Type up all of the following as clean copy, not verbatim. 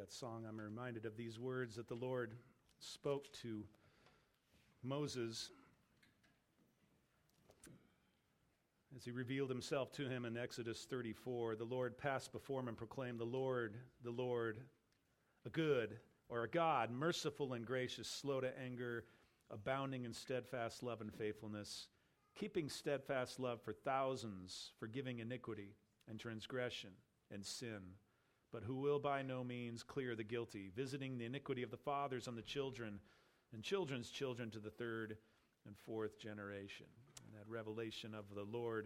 that song, I'm reminded of these words that the Lord spoke to Moses as he revealed himself to him in Exodus 34. The Lord passed before him and proclaimed, the Lord, a good or a God, merciful and gracious, slow to anger, abounding in steadfast love and faithfulness, keeping steadfast love for thousands, forgiving iniquity and transgression and sin, but who will by no means clear the guilty, visiting the iniquity of the fathers on the children and children's children to the third and fourth generation. And that revelation of the Lord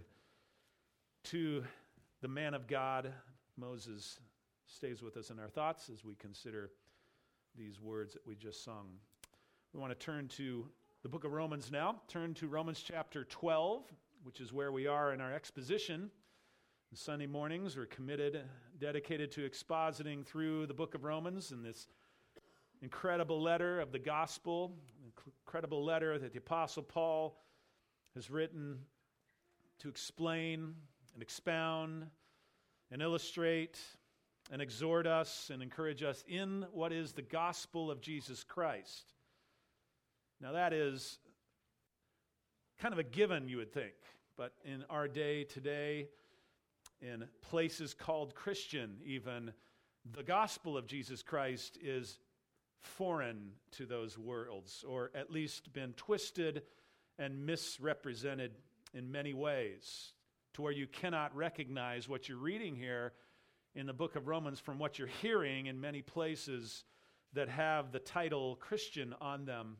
to the man of God, Moses, stays with us in our thoughts as we consider these words that we just sung. We want to turn to the book of Romans now. Turn to Romans chapter 12, which is where we are in our exposition. Sunday mornings we're dedicated to expositing through the book of Romans in this incredible letter of the gospel, incredible letter that the Apostle Paul has written to explain and expound and illustrate and exhort us and encourage us in what is the gospel of Jesus Christ. Now that is kind of a given, you would think, but in our day today, in places called Christian even, the gospel of Jesus Christ is foreign to those worlds, or at least been twisted and misrepresented in many ways, to where you cannot recognize what you're reading here in the book of Romans from what you're hearing in many places that have the title Christian on them.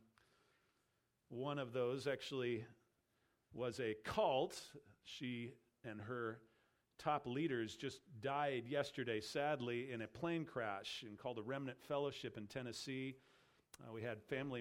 One of those actually was a cult. She and her top leaders just died yesterday, sadly, in a plane crash called the Remnant Fellowship in Tennessee. We had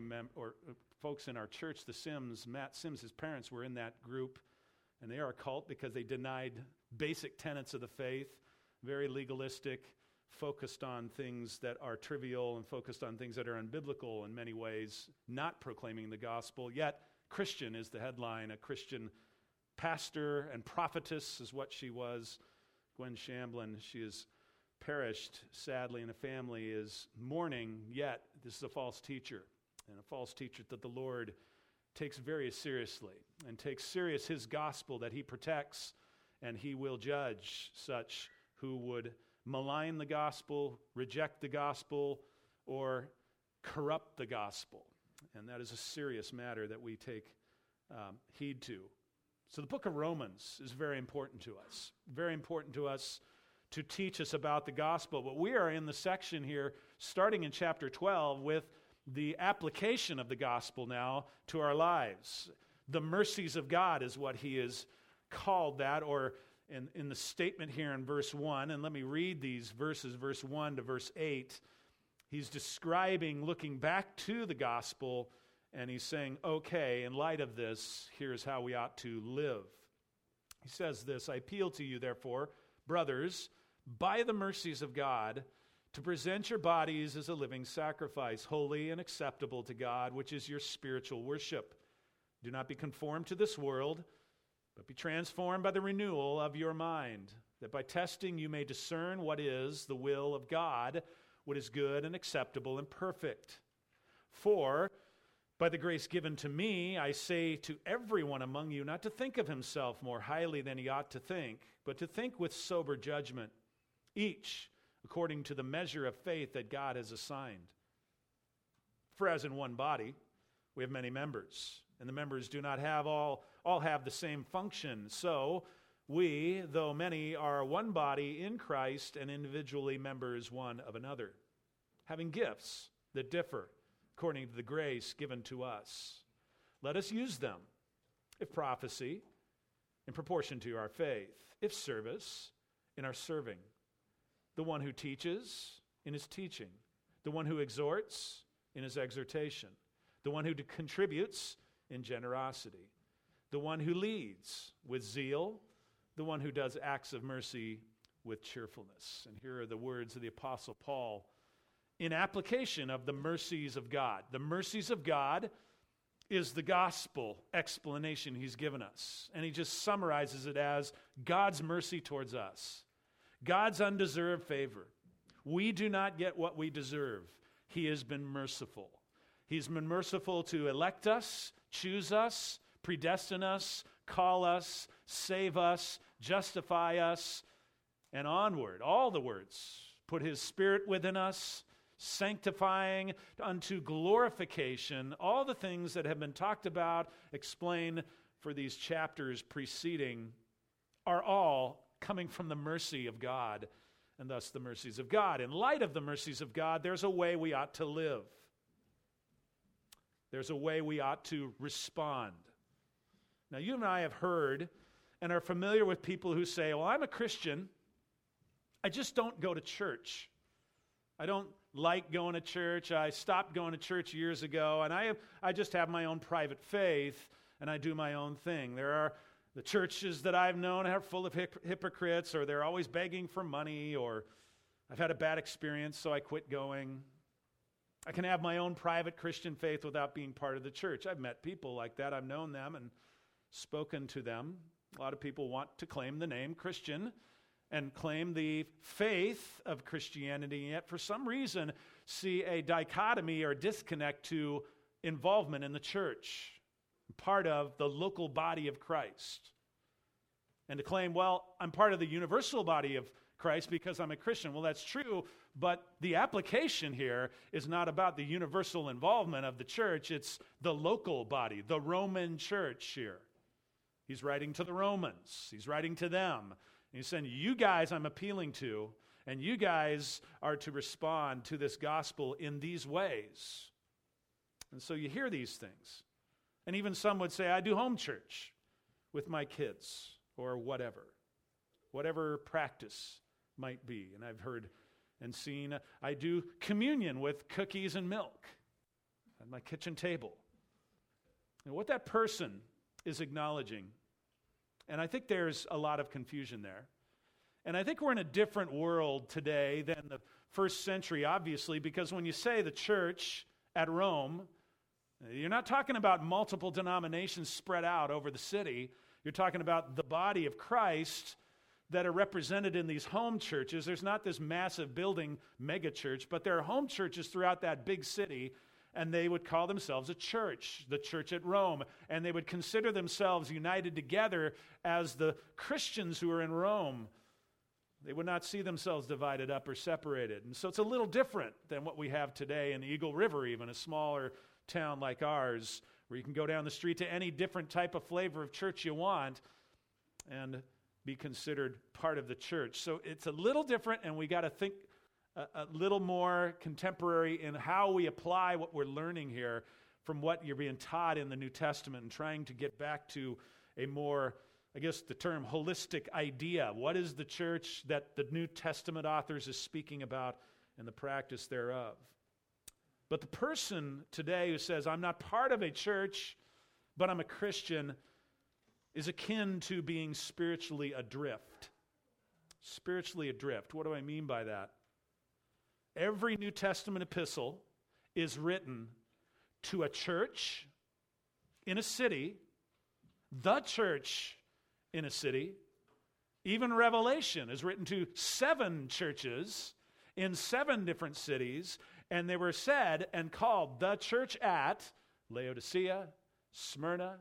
folks in our church, the Sims, Matt Sims, his parents were in that group, and they are a cult because they denied basic tenets of the faith, very legalistic, focused on things that are trivial and focused on things that are unbiblical in many ways, not proclaiming the gospel, yet Christian is the headline, a Christian pastor and prophetess is what she was. Gwen Shamblin, she has perished sadly, and the family is mourning, yet this is a false teacher, and a false teacher that the Lord takes very seriously, and takes serious his gospel that he protects, and he will judge such who would malign the gospel, reject the gospel, or corrupt the gospel. And that is a serious matter that we take heed to. So the book of Romans is very important to us to teach us about the gospel. But we are in the section here, starting in chapter 12, with the application of the gospel now to our lives. The mercies of God is what he is called that, or in the statement here in verse 1, and let me read these verses, verse 1 to verse 8. He's describing looking back to the gospel, and he's saying, okay, in light of this, here's how we ought to live. He says this, I appeal to you, therefore, brothers, by the mercies of God, to present your bodies as a living sacrifice, holy and acceptable to God, which is your spiritual worship. Do not be conformed to this world, but be transformed by the renewal of your mind, that by testing you may discern what is the will of God, what is good and acceptable and perfect. For by the grace given to me, I say to everyone among you not to think of himself more highly than he ought to think, but to think with sober judgment, each according to the measure of faith that God has assigned. For as in one body, we have many members, and the members do not have all have the same function. So we, though many, are one body in Christ and individually members one of another, having gifts that differ according to the grace given to us. Let us use them. If prophecy, in proportion to our faith. If service, in our serving. The one who teaches, in his teaching. The one who exhorts, in his exhortation. The one who contributes, in generosity. The one who leads, with zeal. The one who does acts of mercy, with cheerfulness. And here are the words of the Apostle Paul in application of the mercies of God. The mercies of God is the gospel explanation he's given us. And he just summarizes it as God's mercy towards us. God's undeserved favor. We do not get what we deserve. He has been merciful. He's been merciful to elect us, choose us, predestine us, call us, save us, justify us, and onward. All the words. Put his Spirit within us, sanctifying unto glorification. All the things that have been talked about, explained for these chapters preceding, are all coming from the mercy of God, and thus the mercies of God. In light of the mercies of God, there's a way we ought to live. There's a way we ought to respond. Now, you and I have heard and are familiar with people who say, well, I'm a Christian, I just don't go to church. I don't like going to church. I stopped going to church years ago, and I just have my own private faith, and I do my own thing. There are the churches that I've known are full of hypocrites, or they're always begging for money, or I've had a bad experience, so I quit going. I can have my own private Christian faith without being part of the church. I've met people like that. I've known them and spoken to them. A lot of people want to claim the name Christian and claim the faith of Christianity, yet for some reason see a dichotomy or disconnect to involvement in the church, part of the local body of Christ. And to claim, well, I'm part of the universal body of Christ because I'm a Christian. Well, that's true, but the application here is not about the universal involvement of the church. It's the local body, the Roman church here. He's writing to the Romans. He's writing to them. And he's saying, you guys I'm appealing to, and you guys are to respond to this gospel in these ways. And so you hear these things. And even some would say, I do home church with my kids, or whatever practice might be. And I've heard and seen, I do communion with cookies and milk at my kitchen table. And what that person is acknowledging, and I think there's a lot of confusion there. And I think we're in a different world today than the first century, obviously, because when you say the church at Rome, you're not talking about multiple denominations spread out over the city. You're talking about the body of Christ that are represented in these home churches. There's not this massive building mega church, but there are home churches throughout that big city, and they would call themselves a church, the church at Rome, and they would consider themselves united together as the Christians who are in Rome. They would not see themselves divided up or separated. And so it's a little different than what we have today in Eagle River, even a smaller town like ours, where you can go down the street to any different type of flavor of church you want and be considered part of the church. So it's a little different, and we got to think a little more contemporary in how we apply what we're learning here from what you're being taught in the New Testament, and trying to get back to a more, I guess the term, holistic idea. What is the church that the New Testament authors is speaking about and the practice thereof? But the person today who says, I'm not part of a church, but I'm a Christian, is akin to being spiritually adrift. Spiritually adrift. What do I mean by that? Every New Testament epistle is written to a church in a city, the church in a city. Even Revelation is written to 7 churches in 7 different cities, and they were said and called the church at Laodicea, Smyrna,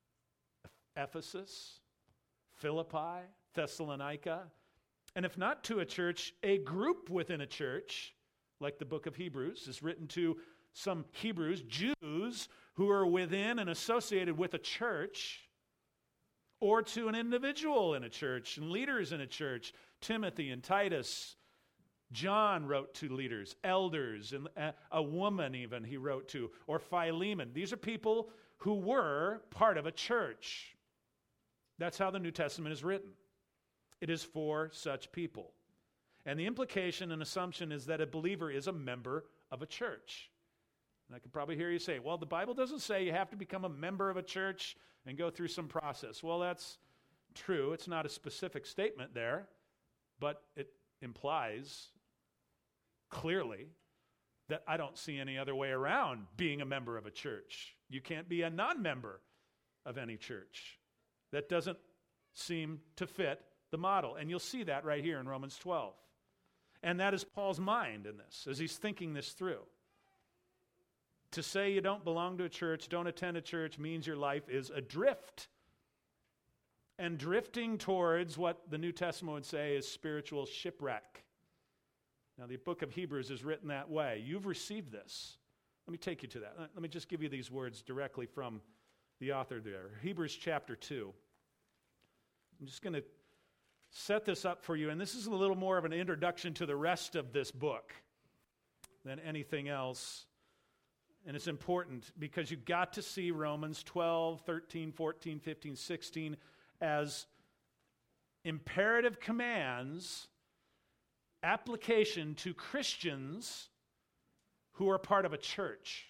Ephesus, Philippi, Thessalonica, and if not to a church, a group within a church, like the book of Hebrews is written to some Hebrews, Jews who are within and associated with a church, or to an individual in a church and leaders in a church. Timothy and Titus. John wrote to leaders, elders, and a woman even he wrote to, or Philemon. These are people who were part of a church. That's how the New Testament is written. It is for such people. And the implication and assumption is that a believer is a member of a church. And I could probably hear you say, well, the Bible doesn't say you have to become a member of a church and go through some process. Well, that's true. It's not a specific statement there, but it implies clearly that I don't see any other way around being a member of a church. You can't be a non-member of any church. That doesn't seem to fit the model. And you'll see that right here in Romans 12. And that is Paul's mind in this, as he's thinking this through. To say you don't belong to a church, don't attend a church, means your life is adrift. And drifting towards what the New Testament would say is spiritual shipwreck. Now, the book of Hebrews is written that way. You've received this. Let me take you to that. Let me just give you these words directly from the author there. Hebrews chapter 2. I'm just going to set this up for you, and this is a little more of an introduction to the rest of this book than anything else. And it's important because you've got to see Romans 12, 13, 14, 15, 16 as imperative commands, application to Christians who are part of a church.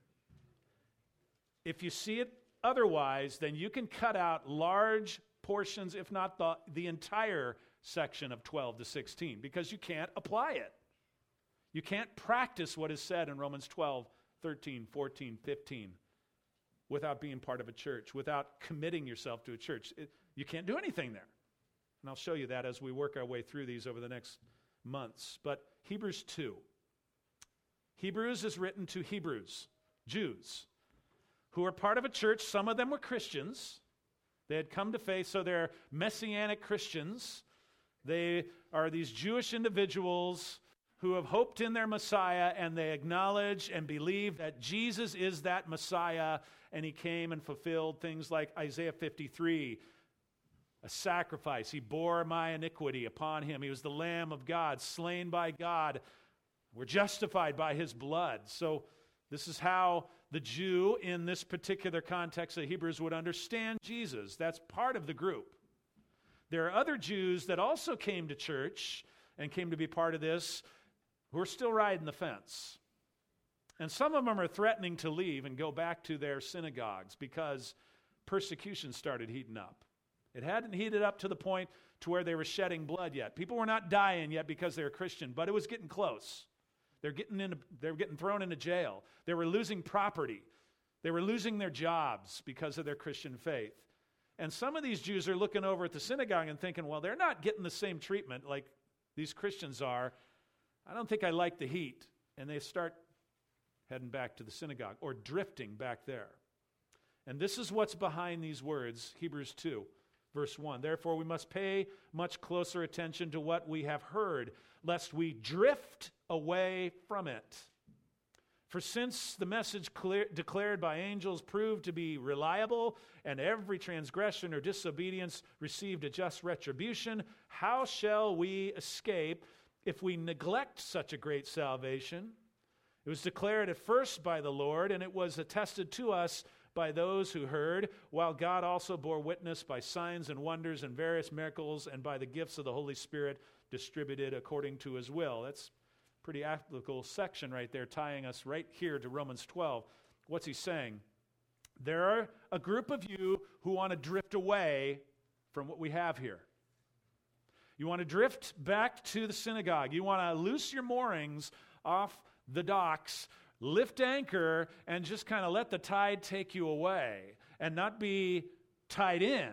If you see it otherwise, then you can cut out large portions, if not the entire section of 12 to 16, because you can't apply it. You can't practice what is said in Romans 12, 13, 14, 15 without being part of a church, without committing yourself to a church. You can't do anything there. And I'll show you that as we work our way through these over the next months. But Hebrews 2. Hebrews is written to Hebrews, Jews, who are part of a church. Some of them were Christians. They had come to faith, so they're Messianic Christians. They are these Jewish individuals who have hoped in their Messiah, and they acknowledge and believe that Jesus is that Messiah, and he came and fulfilled things like Isaiah 53, a sacrifice. He bore my iniquity upon him. He was the Lamb of God, slain by God. We're justified by his blood. So this is how the Jew in this particular context of Hebrews would understand Jesus. That's part of the group. There are other Jews that also came to church and came to be part of this who are still riding the fence. And some of them are threatening to leave and go back to their synagogues because persecution started heating up. It hadn't heated up to the point to where they were shedding blood yet. People were not dying yet because they were Christian, but it was getting close. They were getting thrown into jail. They were losing property. They were losing their jobs because of their Christian faith. And some of these Jews are looking over at the synagogue and thinking, well, they're not getting the same treatment like these Christians are. I don't think I like the heat. And they start heading back to the synagogue or drifting back there. And this is what's behind these words, Hebrews 2, verse 1. Therefore, we must pay much closer attention to what we have heard, lest we drift away from it. For since the message declared by angels proved to be reliable, and every transgression or disobedience received a just retribution, how shall we escape if we neglect such a great salvation? It was declared at first by the Lord, and it was attested to us by those who heard, while God also bore witness by signs and wonders and various miracles and by the gifts of the Holy Spirit distributed according to his will. That's a pretty applicable section right there, tying us right here to Romans 12. What's he saying? There are a group of you who want to drift away from what we have here. You want to drift back to the synagogue. You want to loose your moorings off the docks, lift anchor, and just kind of let the tide take you away and not be tied in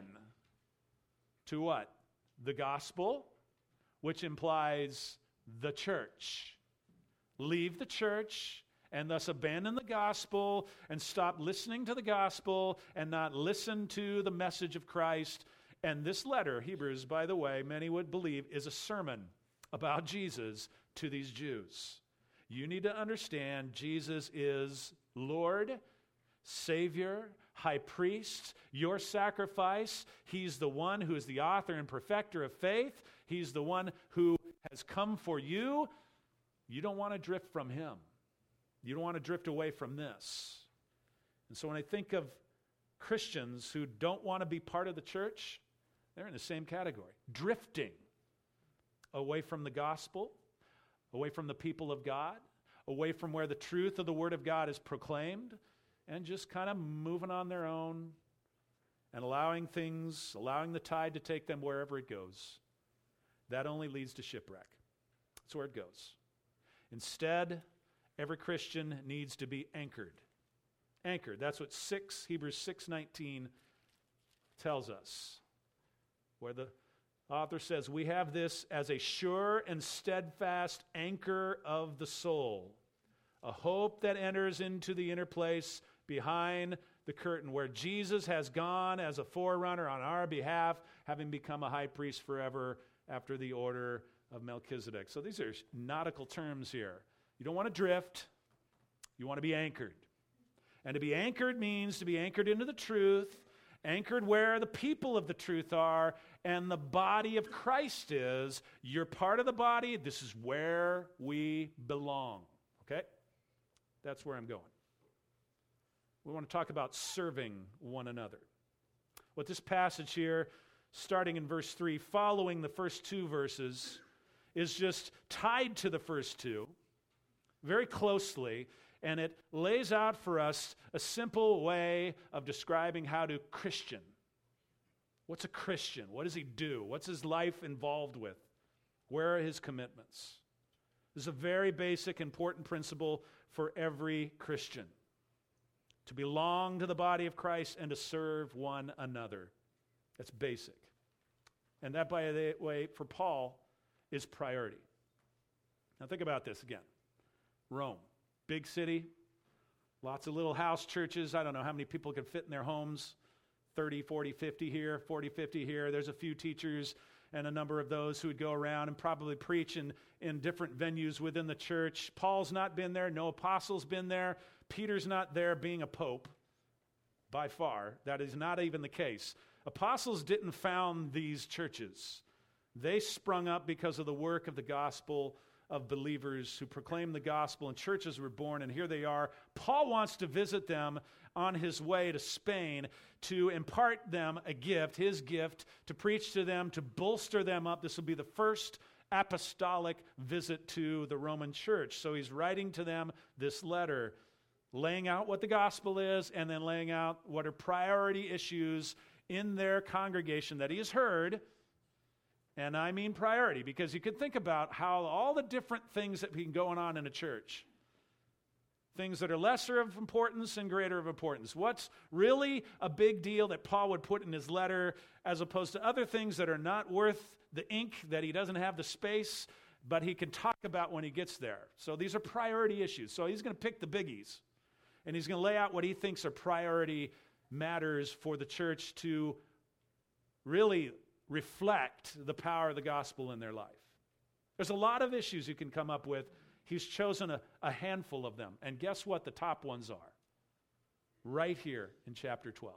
to what? The gospel, which implies the church. Leave the church and thus abandon the gospel and stop listening to the gospel and not listen to the message of Christ. And this letter, Hebrews, by the way, many would believe is a sermon about Jesus to these Jews. You need to understand Jesus is Lord, Savior, High Priest, your sacrifice. He's the one who is the author and perfecter of faith. He's the one who has come for you. You don't want to drift from him. You don't want to drift away from this. And so when I think of Christians who don't want to be part of the church, they're in the same category. Drifting away from the gospel, away from the people of God, away from where the truth of the Word of God is proclaimed, and just kind of moving on their own and allowing the tide to take them wherever it goes. That only leads to shipwreck. That's where it goes. Instead, every Christian needs to be anchored. Anchored. That's what Hebrews 6:19 tells us. Where the author says, we have this as a sure and steadfast anchor of the soul, a hope that enters into the inner place behind the curtain, where Jesus has gone as a forerunner on our behalf, having become a high priest forever after the order of Melchizedek. So these are nautical terms here. You don't want to drift. You want to be anchored. And to be anchored means to be anchored into the truth, anchored where the people of the truth are, and the body of Christ is. You're part of the body. This is where we belong. Okay? That's where I'm going. We want to talk about serving one another. What this passage here, starting in verse 3, following the first two verses, is just tied to the first two very closely, and it lays out for us a simple way of describing how to Christian. What's a Christian? What does he do? What's his life involved with? Where are his commitments? This is a very basic, important principle for every Christian. To belong to the body of Christ and to serve one another. That's basic. And that, by the way, for Paul, is priority. Now think about this again. Rome, big city, lots of little house churches. I don't know how many people can fit in their homes. 30, 40, 50 here, 40, 50 here. There's a few teachers and a number of those who would go around and probably preach in different venues within the church. Paul's not been there. No apostle's been there. Peter's not there being a pope, by far. That is not even the case. Apostles didn't found these churches. They sprung up because of the work of the gospel of believers who proclaimed the gospel, and churches were born, and here they are. Paul wants to visit them on his way to Spain to impart them a gift, his gift, to preach to them, to bolster them up. This will be the first apostolic visit to the Roman church. So he's writing to them this letter, laying out what the gospel is, and then laying out what are priority issues in their congregation that he has heard. And I mean priority, because you can think about how all the different things that can go on in a church. Things that are lesser of importance and greater of importance. What's really a big deal that Paul would put in his letter, as opposed to other things that are not worth the ink, that he doesn't have the space, but he can talk about when he gets there. So these are priority issues. So he's going to pick the biggies. And he's going to lay out what he thinks are priority matters for the church to really reflect the power of the gospel in their life. There's a lot of issues you can come up with. He's chosen a handful of them. And guess what the top ones are? Right here in chapter 12.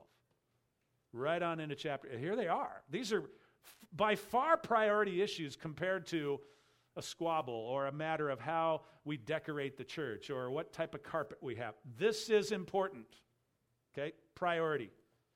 Right on into chapter. Here they are. These are by far priority issues compared to a squabble or a matter of how we decorate the church or what type of carpet we have. This is important. Okay? Priority.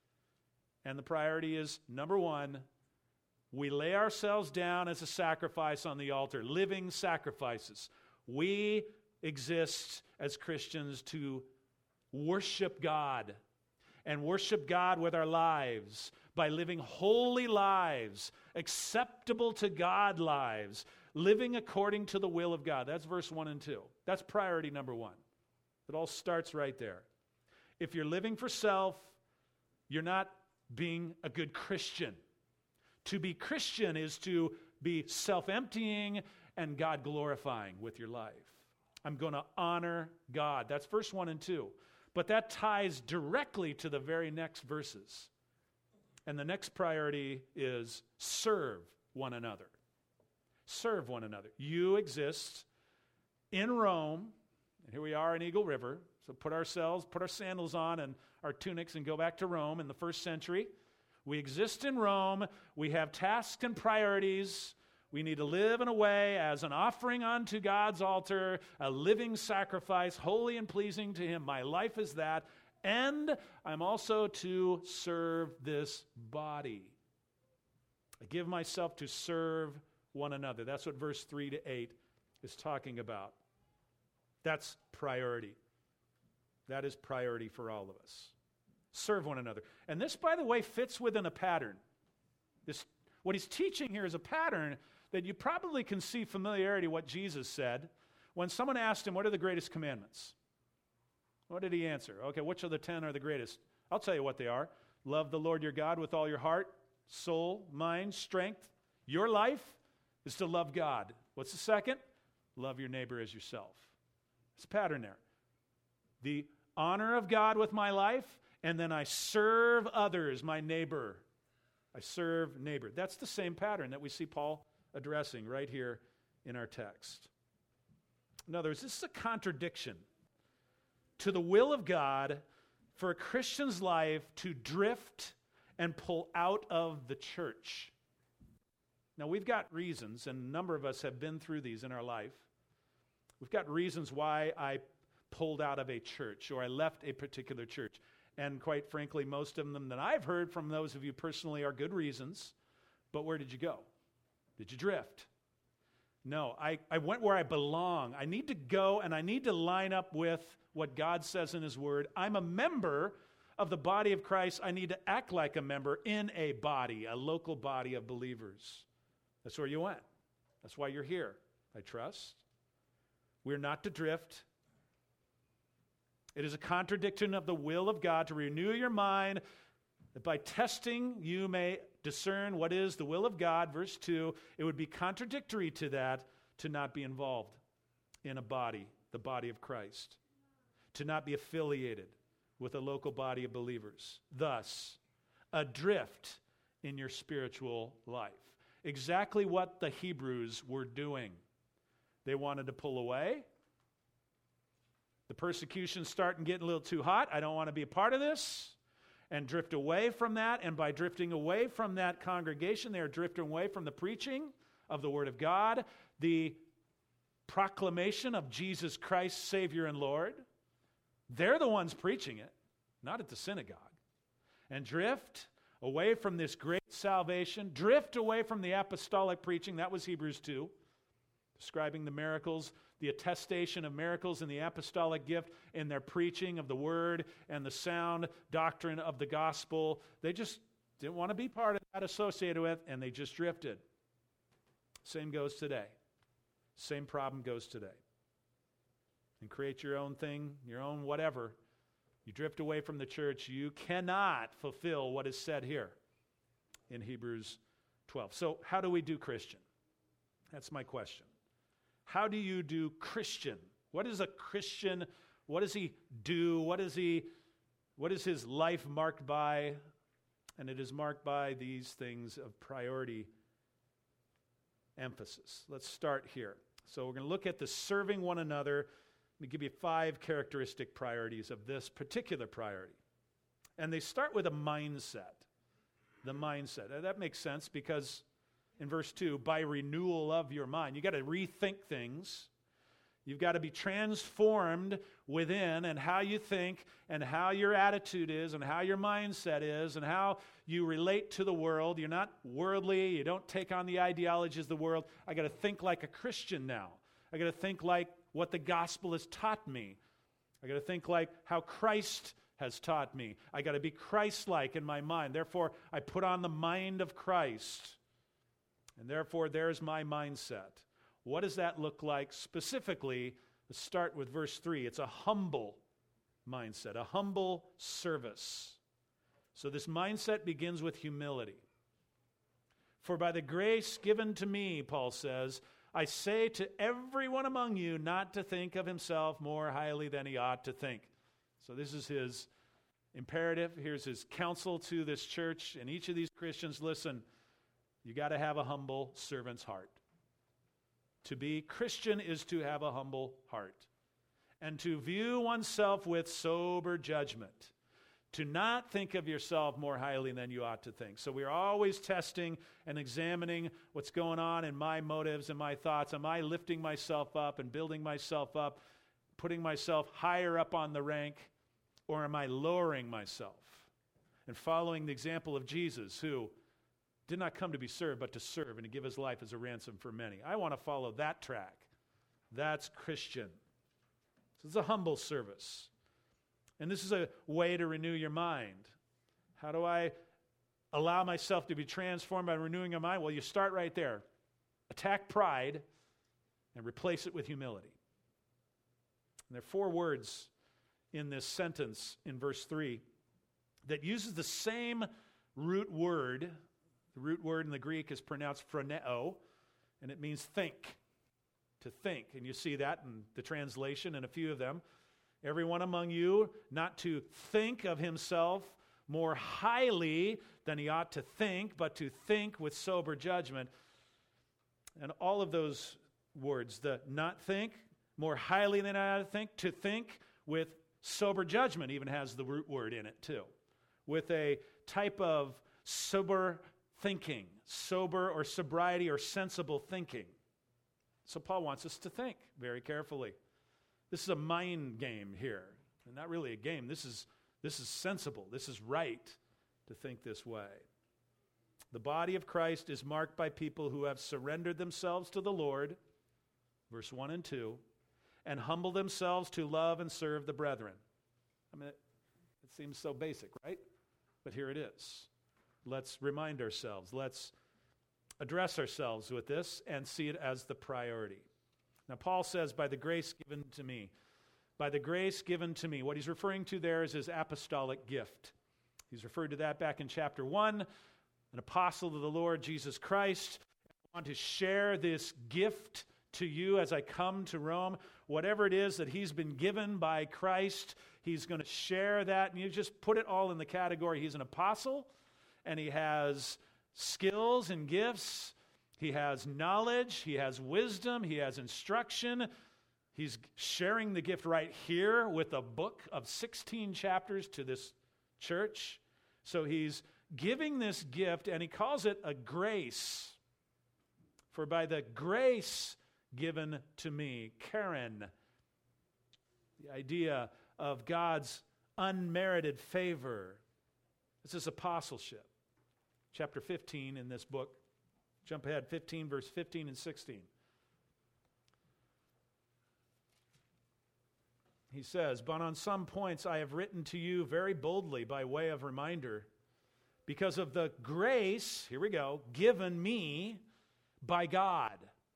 And the priority is, number one, we lay ourselves down as a sacrifice on the altar, living sacrifices. We exist as Christians to worship God, and worship God with our lives by living holy lives, acceptable to God lives, living according to the will of God. That's verse 1 and 2. That's priority number one. It all starts right there. If you're living for self, you're not being a good Christian. To be Christian is to be self-emptying and God-glorifying with your life. I'm going to honor God. That's verse 1 and 2. But that ties directly to the very next verses. And the next priority is serve one another. Serve one another. You exist in Rome, and here we are in Eagle River. So put our sandals on and our tunics and go back to Rome in the first century. We exist in Rome. We have tasks and priorities. We need to live in a way as an offering unto God's altar, a living sacrifice, holy and pleasing to Him. My life is that. And I'm also to serve this body. I give myself to serve one another. That's what verse 3 to 8 is talking about. That's priority. That is priority for all of us. Serve one another. And this, by the way, fits within a pattern. What he's teaching here is a pattern that you probably can see familiarity what Jesus said when someone asked him, what are the greatest commandments? What did he answer? Okay, which of the 10 are the greatest? I'll tell you what they are. Love the Lord your God with all your heart, soul, mind, strength. Your life is to love God. What's the second? Love your neighbor as yourself. It's a pattern there. The honor of God with my life, and then I serve others, my neighbor. I serve neighbor. That's the same pattern that we see Paul addressing right here in our text. In other words, this is a contradiction to the will of God for a Christian's life to drift and pull out of the church. Now, we've got reasons, and a number of us have been through these in our life. We've got reasons why I pulled out of a church or I left a particular church. And quite frankly, most of them that I've heard from those of you personally are good reasons. But where did you go? Did you drift? No, I went where I belong. I need to go and I need to line up with what God says in His Word. I'm a member of the body of Christ. I need to act like a member in a body, a local body of believers. That's where you went. That's why you're here, I trust. We're not to drift. It is a contradiction of the will of God to renew your mind, that by testing you may discern what is the will of God. Verse 2, it would be contradictory to that to not be involved in a body, the body of Christ, to not be affiliated with a local body of believers. Thus, adrift in your spiritual life. Exactly what the Hebrews were doing. They wanted to pull away. The persecution's starting getting a little too hot. I don't want to be a part of this. And drift away from that. And by drifting away from that congregation, they are drifting away from the preaching of the Word of God, the proclamation of Jesus Christ, Savior and Lord. They're the ones preaching it, not at the synagogue. And drift away from this great salvation. Drift away from the apostolic preaching. That was Hebrews 2, describing the miracles, the attestation of miracles in the apostolic gift in their preaching of the Word and the sound doctrine of the gospel. They just didn't want to be part of that, associated with, and they just drifted. Same goes today. Same problem goes today. And create your own thing, your own whatever. You drift away from the church, you cannot fulfill what is said here in Hebrews 12. So how do we do Christian? That's my question. How do you do Christian? What is a Christian? What does he do? What is his life marked by? And it is marked by these things of priority emphasis. Let's start here. So we're going to look at the serving one another. Let me give you 5 characteristic priorities of this particular priority. And they start with a mindset. The mindset. Now, that makes sense because in verse 2, by renewal of your mind. You've got to rethink things. You've got to be transformed within and how you think and how your attitude is and how your mindset is and how you relate to the world. You're not worldly. You don't take on the ideologies of the world. I got to think like a Christian now. I got to think like what the gospel has taught me. I got to think like how Christ has taught me. I got to be Christ-like in my mind. Therefore, I put on the mind of Christ. And therefore, there's my mindset. What does that look like specifically? Let's start with verse 3. It's a humble mindset, a humble service. So this mindset begins with humility. For by the grace given to me, Paul says, I say to everyone among you not to think of himself more highly than he ought to think. So this is his imperative. Here's his counsel to this church and each of these Christians. Listen, you got to have a humble servant's heart. To be Christian is to have a humble heart. And to view oneself with sober judgment. To not think of yourself more highly than you ought to think. So we're always testing and examining what's going on in my motives and my thoughts. Am I lifting myself up and building myself up, putting myself higher up on the rank, or am I lowering myself? And following the example of Jesus, who did not come to be served, but to serve and to give his life as a ransom for many. I want to follow that track. That's Christian. So it's a humble service. And this is a way to renew your mind. How do I allow myself to be transformed by renewing my mind? Well, you start right there. Attack pride and replace it with humility. And there are 4 words in this sentence in verse 3 that uses the same root word. The root word in the Greek is pronounced phroneo, and it means think, to think. And you see that in the translation in a few of them. Everyone among you not to think of himself more highly than he ought to think, but to think with sober judgment. And all of those words, the not think, more highly than I ought to think, to think with sober judgment, even has the root word in it too. With a type of sober thinking, sober or sobriety or sensible thinking. So Paul wants us to think very carefully. This is a mind game here, and not really a game. This is sensible. This is right to think this way. The body of Christ is marked by people who have surrendered themselves to the Lord, verse 1 and 2, and humble themselves to love and serve the brethren. I mean, it seems so basic, right? But here it is. Let's remind ourselves. Let's address ourselves with this and see it as the priority. Now, Paul says, by the grace given to me. By the grace given to me. What he's referring to there is his apostolic gift. He's referred to that back in chapter 1. An apostle of the Lord Jesus Christ. I want to share this gift to you as I come to Rome. Whatever it is that he's been given by Christ, he's going to share that. And you just put it all in the category. He's an apostle, and he has skills and gifts. He has knowledge, he has wisdom, he has instruction. He's sharing the gift right here with a book of 16 chapters to this church. So he's giving this gift, and he calls it a grace. For by the grace given to me, Karen, the idea of God's unmerited favor. This is apostleship. Chapter 15 in this book. Jump ahead, 15, verse 15 and 16. He says, but on some points I have written to you very boldly by way of reminder, because of the grace, here we go, given me by God,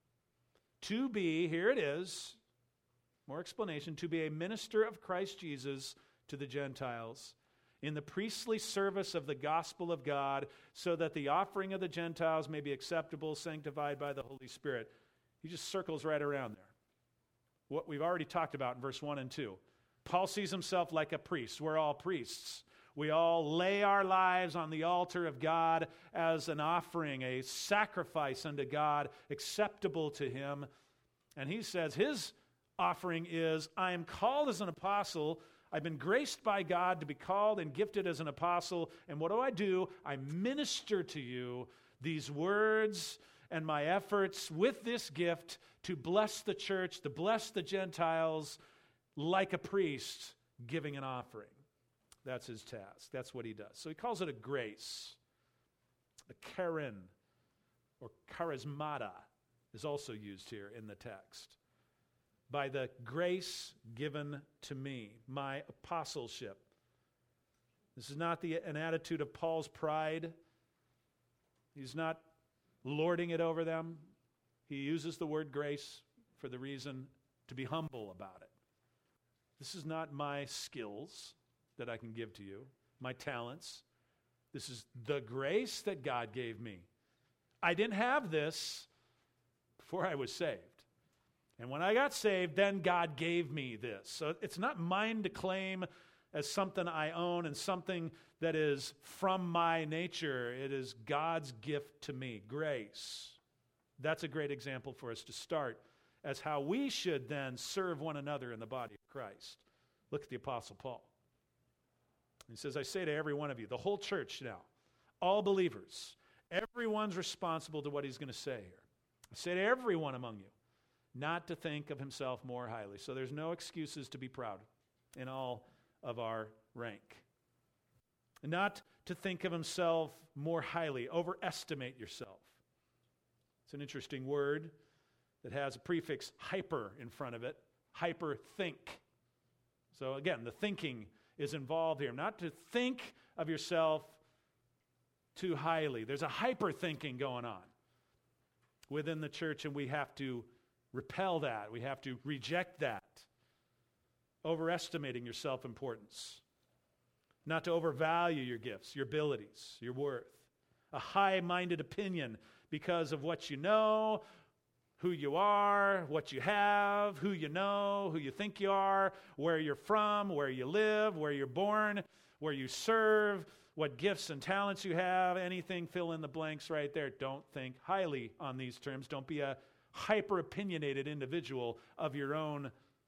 to be, here it is, more explanation, to be a minister of Christ Jesus to the Gentiles, in the priestly service of the gospel of God, so that the offering of the Gentiles may be acceptable, sanctified by the Holy Spirit. He just circles right around there. What we've already talked about in verse 1 and 2. Paul sees himself like a priest. We're all priests. We all lay our lives on the altar of God as an offering, a sacrifice unto God, acceptable to him. And he says his offering is, I am called as an apostle. I've been graced by God to be called and gifted as an apostle. And what do? I minister to you these words and my efforts with this gift to bless the church, to bless the Gentiles like a priest giving an offering. That's his task. That's what he does. So he calls it a grace. A Karen or charismata is also used here in the text. By the grace given to me, my apostleship. This is not an attitude of Paul's pride. He's not lording it over them. He uses the word grace for the reason to be humble about it. This is not my skills that I can give to you, my talents. This is the grace that God gave me. I didn't have this before I was saved. And when I got saved, then God gave me this. So it's not mine to claim as something I own and something that is from my nature. It is God's gift to me, grace. That's a great example for us to start as how we should then serve one another in the body of Christ. Look at the Apostle Paul. He says, I say to every one of you, the whole church now, all believers, everyone's responsible to what he's going to say here. I say to everyone among you, not to think of himself more highly. So there's no excuses to be proud in all of our rank. Not to think of himself more highly, overestimate yourself. It's an interesting word that has a prefix hyper in front of it, hyperthink. So again, the thinking is involved here. Not to think of yourself too highly. There's a hyperthinking going on within the church, and we have to repel that. We have to reject that. Overestimating your self-importance. Not to overvalue your gifts, your abilities, your worth. a high-minded opinion because of what you know, who you are, what you have, who you know, who you think you are, where you're from, where you live, where you're born, where you serve, what gifts and talents you have, anything, fill in the blanks right there. Don't think highly on these terms. Don't be a hyper-opinionated individual of your own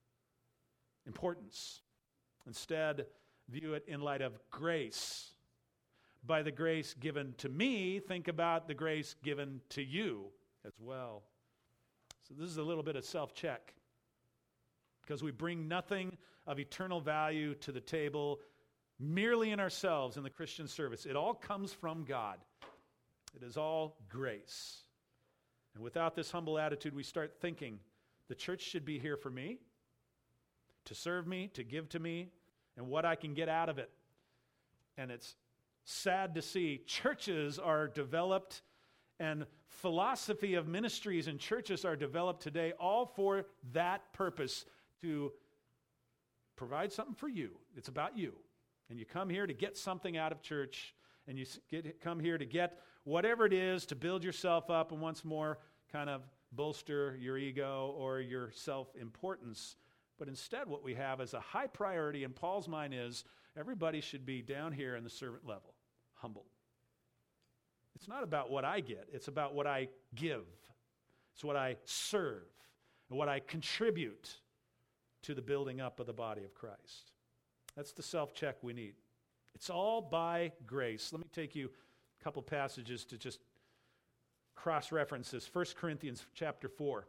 importance. Instead, view it in light of grace. By the grace given to me, think about the grace given to you as well. So this is a little bit of self-check, because we bring nothing of eternal value to the table merely in ourselves in the Christian service. It all comes from God. It is all grace. And without this humble attitude, we start thinking the church should be here for me, to serve me, to give to me, and what I can get out of it. And it's sad to see churches are developed and philosophy of ministries and churches are developed today all for that purpose, to provide something for you. It's about you. And you come here to get something out of church, and you come here to get whatever it is to build yourself up and once more kind of bolster your ego or your self-importance. But instead what we have is a high priority in Paul's mind is everybody should be down here in the servant level, humble. It's not about what I get. It's about what I give. It's what I serve and what I contribute to the building up of the body of Christ. That's the self-check we need. It's all by grace. Let me take you a couple passages to just cross-reference this. 1 Corinthians chapter 4.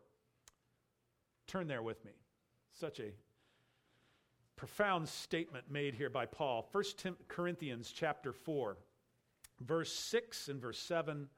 Turn there with me. Such a profound statement made here by Paul. 1 Corinthians chapter 4. Verse 6 and verse 7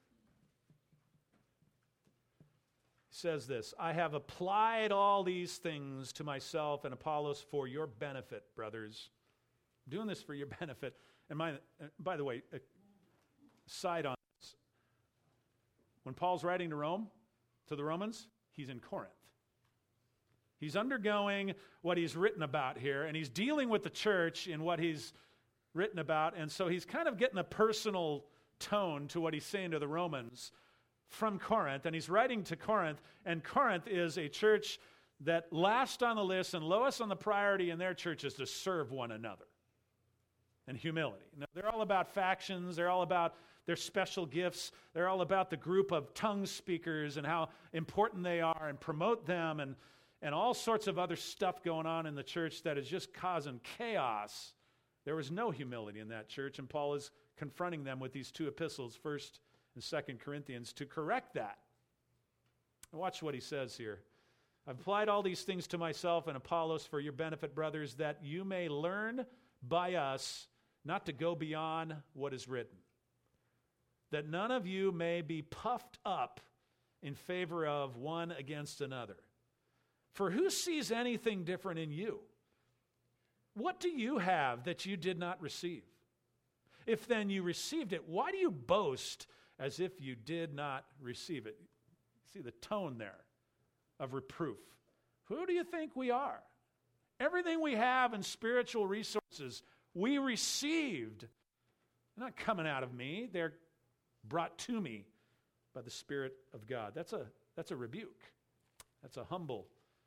says this, I have applied all these things to myself and Apollos for your benefit, brothers. I'm doing this for your benefit. And by the way, a side on this. When Paul's writing to the Romans, he's in Corinth. He's undergoing what he's written about here, and he's dealing with the church in what he's written about, and so he's kind of getting a personal tone to what he's saying to the Romans from Corinth, and he's writing to Corinth, and Corinth is a church that last on the list and lowest on the priority in their church is to serve one another and humility. Now, they're all about factions, they're all about their special gifts, they're all about the group of tongue speakers and how important they are and promote them and all sorts of other stuff going on in the church that is just causing chaos. There was no humility in that church, and Paul is confronting them with these two epistles, 1st and 2nd Corinthians, to correct that. Watch what he says here. I've applied all these things to myself and Apollos for your benefit, brothers, that you may learn by us not to go beyond what is written, that none of you may be puffed up in favor of one against another. For who sees anything different in you? What do you have that you did not receive? If then you received it, why do you boast as if you did not receive it? See the tone there of reproof. Who do you think we are? Everything we have in spiritual resources, we received. They're not coming out of me. They're brought to me by the Spirit of God. That's a rebuke. That's a humble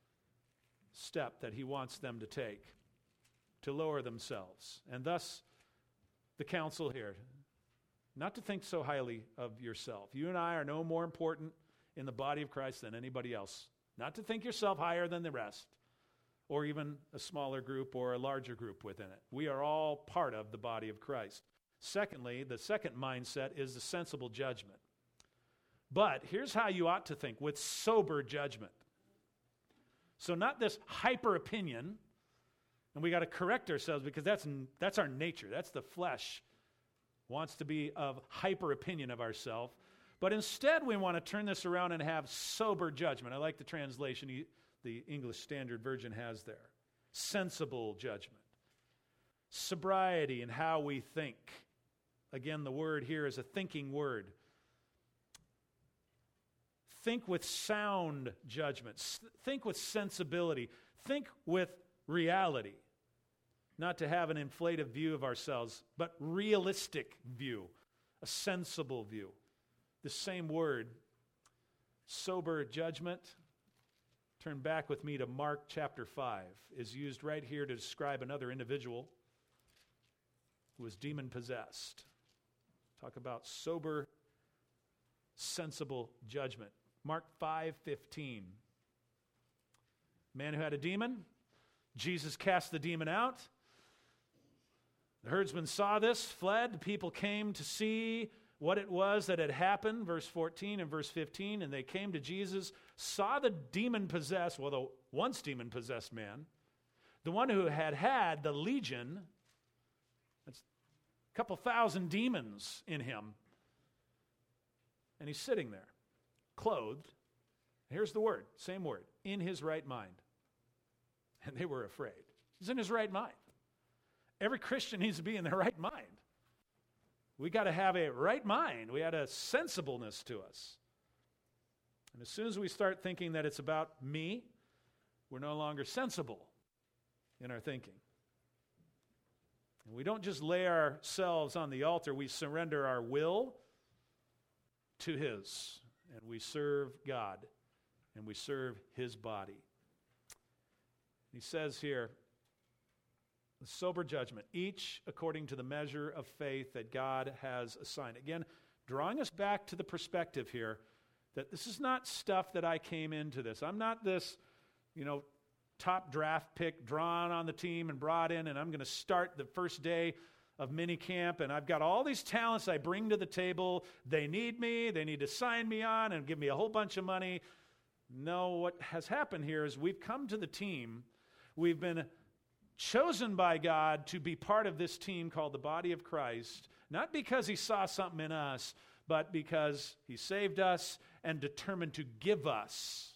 step that he wants them to take, to lower themselves. And thus, the counsel here, not to think so highly of yourself. You and I are no more important in the body of Christ than anybody else. Not to think yourself higher than the rest, or even a smaller group or a larger group within it. We are all part of the body of Christ. Secondly, the second mindset is the sensible judgment. But here's how you ought to think, with sober judgment. So not this hyper opinion, and we got to correct ourselves because that's our nature. That's the flesh wants to be of hyper opinion of ourselves. But instead we want to turn this around and have sober judgment. I like the translation the English Standard Version has there. Sensible judgment. Sobriety in how we think. Again, the word here is a thinking word. Think with sound judgment. Think with sensibility. Think with reality. Not to have an inflated view of ourselves, but realistic view a sensible view. The same word, sober judgment, turn back with me to Mark chapter 5, is used right here to describe another individual who was demon-possessed. Talk about sober, sensible judgment. Mark 5:15. Man who had a demon, Jesus cast the demon out. The herdsman saw this, fled. The people came to see what it was that had happened, verse 14 and verse 15, and they came to Jesus, saw the demon-possessed, well, the once demon-possessed man, the one who had the legion, that's a couple thousand demons in him, and he's sitting there, clothed. Here's the word, same word, in his right mind. And they were afraid. He's in his right mind. Every Christian needs to be in their right mind. We got to have a right mind. We had a sensibleness to us. And as soon as we start thinking that it's about me, we're no longer sensible in our thinking. And we don't just lay ourselves on the altar, we surrender our will to His. And we serve God, and we serve His body. He says here, the sober judgment, each according to the measure of faith that God has assigned. Again, drawing us back to the perspective here that this is not stuff that I came into this. I'm not this, top draft pick drawn on the team and brought in, and I'm going to start the first day of mini camp, and I've got all these talents I bring to the table. They need me. They need to sign me on and give me a whole bunch of money. No, what has happened here is we've come to the team. We've been chosen by God to be part of this team called the body of Christ, not because He saw something in us, but because He saved us and determined to give us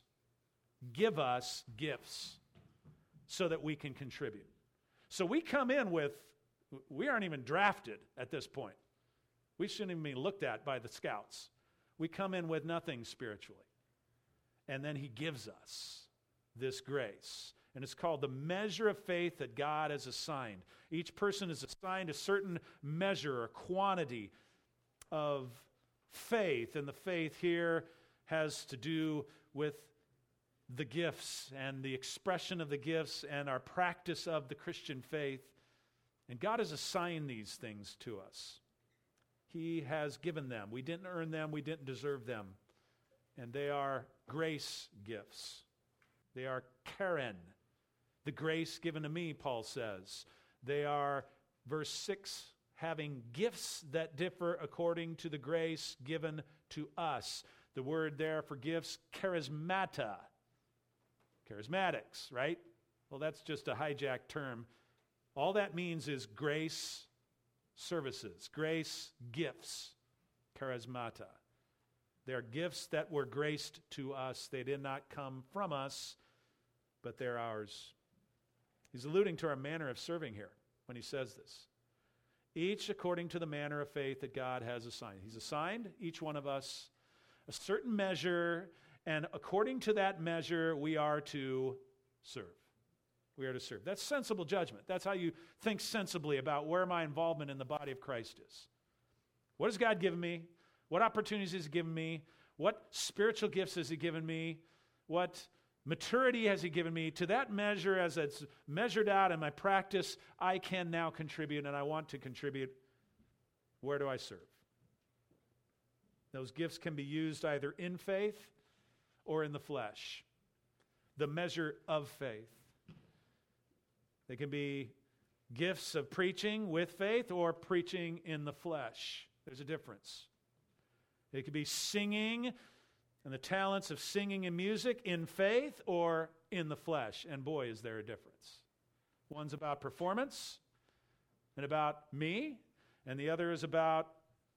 gifts so that we can contribute. So we come in we aren't even drafted at this point. We shouldn't even be looked at by the scouts. We come in with nothing spiritually. And then He gives us this grace. And it's called the measure of faith that God has assigned. Each person is assigned a certain measure or quantity of faith. And the faith here has to do with the gifts and the expression of the gifts and our practice of the Christian faith. And God has assigned these things to us. He has given them. We didn't earn them. We didn't deserve them. And they are grace gifts. They are Karen. The grace given to me, Paul says. They are, verse 6, having gifts that differ according to the grace given to us. The word there for gifts, charismata. Charismatics, right? Well, that's just a hijacked term. All that means is grace services, grace gifts, charismata. They are gifts that were graced to us. They did not come from us, but they're ours. He's alluding to our manner of serving here when he says this. Each according to the manner of faith that God has assigned. He's assigned each one of us a certain measure, and according to that measure, we are to serve. We are to serve. That's sensible judgment. That's how you think sensibly about where my involvement in the body of Christ is. What has God given me? What opportunities has He given me? What spiritual gifts has He given me? What maturity has He given me? To that measure, as it's measured out in my practice, I can now contribute, and I want to contribute. Where do I serve? Those gifts can be used either in faith or in the flesh. The measure of faith. They can be gifts of preaching with faith or preaching in the flesh. There's a difference. It could be singing and the talents of singing and music in faith or in the flesh. And boy, is there a difference. One's about performance and about me, and the other is about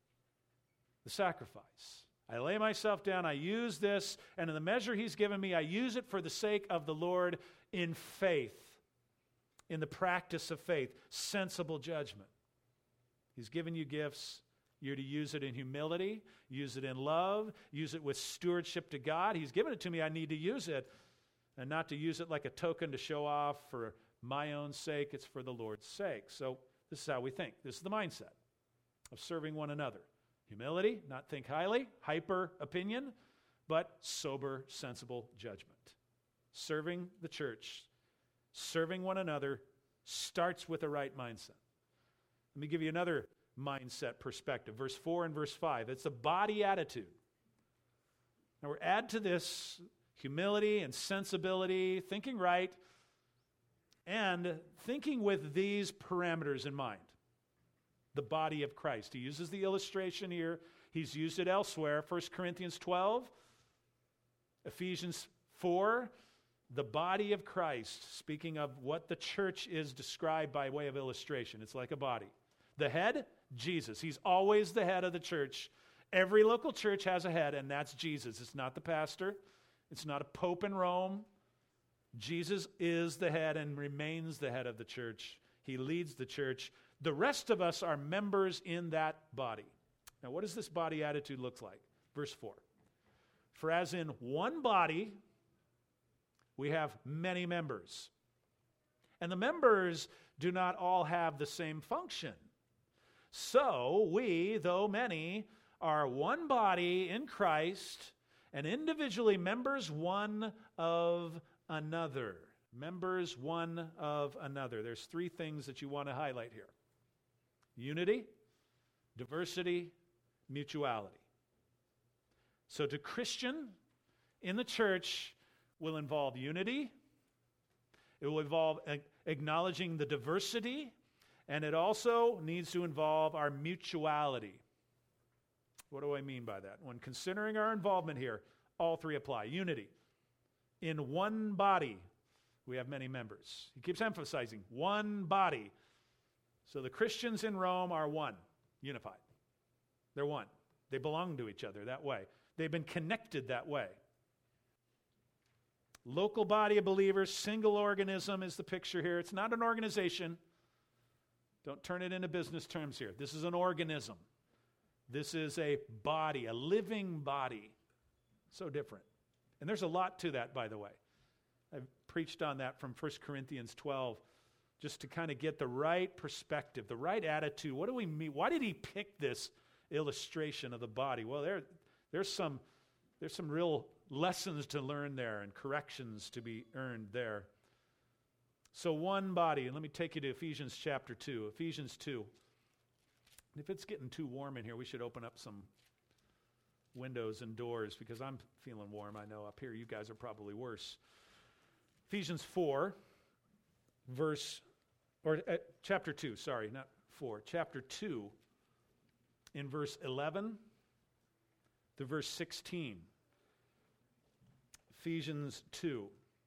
the sacrifice. I lay myself down, I use this, and in the measure He's given me, I use it for the sake of the Lord in faith, in the practice of faith, sensible judgment. He's given you gifts. You're to use it in humility, use it in love, use it with stewardship to God. He's given it to me, I need to use it, and not to use it like a token to show off for my own sake. It's for the Lord's sake. So this is how we think. This is the mindset of serving one another. Humility, not think highly, hyper opinion, but sober, sensible judgment. Serving the church, serving one another, starts with a right mindset. Let me give you another mindset perspective. Verse 4 and verse 5. It's a body attitude. Now we're add to this humility and sensibility, thinking right, and thinking with these parameters in mind. The body of Christ. He uses the illustration here. He's used it elsewhere. 1 Corinthians 12, Ephesians 4, the body of Christ, speaking of what the church is described by way of illustration. It's like a body. The head, Jesus. He's always the head of the church. Every local church has a head, and that's Jesus. It's not the pastor. It's not a pope in Rome. Jesus is the head and remains the head of the church. He leads the church. The rest of us are members in that body. Now, what does this body attitude look like? Verse 4. For as in one body, we have many members. And the members do not all have the same function. So we, though many, are one body in Christ and individually members one of another. Members one of another. There's three things that you want to highlight here. Unity, diversity, mutuality. So to Christian in the church will involve unity. It will involve acknowledging the diversity, and it also needs to involve our mutuality. What do I mean by that? When considering our involvement here, all three apply. Unity. In one body, we have many members. He keeps emphasizing one body. So the Christians in Rome are one, unified. They're one. They belong to each other that way. They've been connected that way. Local body of believers, single organism is the picture here. It's not an organization. Don't turn it into business terms here. This is an organism. This is a body, a living body. So different. And there's a lot to that, by the way. I've preached on that from 1 Corinthians 12, just to kind of get the right perspective, the right attitude. What do we mean? Why did he pick this illustration of the body? Well, there's some real lessons to learn there and corrections to be earned there. So one body, and let me take you to Ephesians chapter 2. Ephesians 2. If it's getting too warm in here, we should open up some windows and doors because I'm feeling warm. I know up here you guys are probably worse. Ephesians 4, chapter 2, sorry, not 4. Chapter 2, in verse 11 to verse 16. Ephesians 2.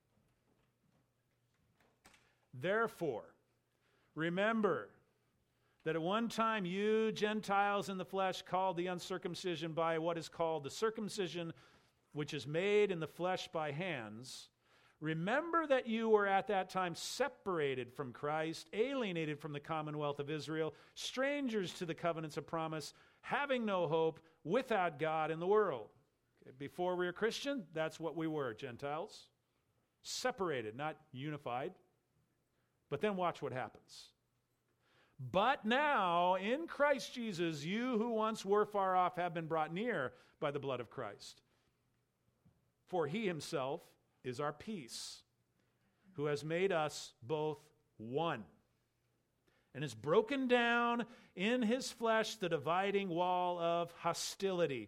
Therefore, remember that at one time you Gentiles in the flesh called the uncircumcision by what is called the circumcision, which is made in the flesh by hands. Remember that you were at that time separated from Christ, alienated from the commonwealth of Israel, strangers to the covenants of promise, having no hope, without God in the world. Okay, before we were Christian, that's what we were, Gentiles. Separated, not unified. But then watch what happens. But now, in Christ Jesus, you who once were far off have been brought near by the blood of Christ. For he himself is our peace, who has made us both one, and has broken down in his flesh the dividing wall of hostility.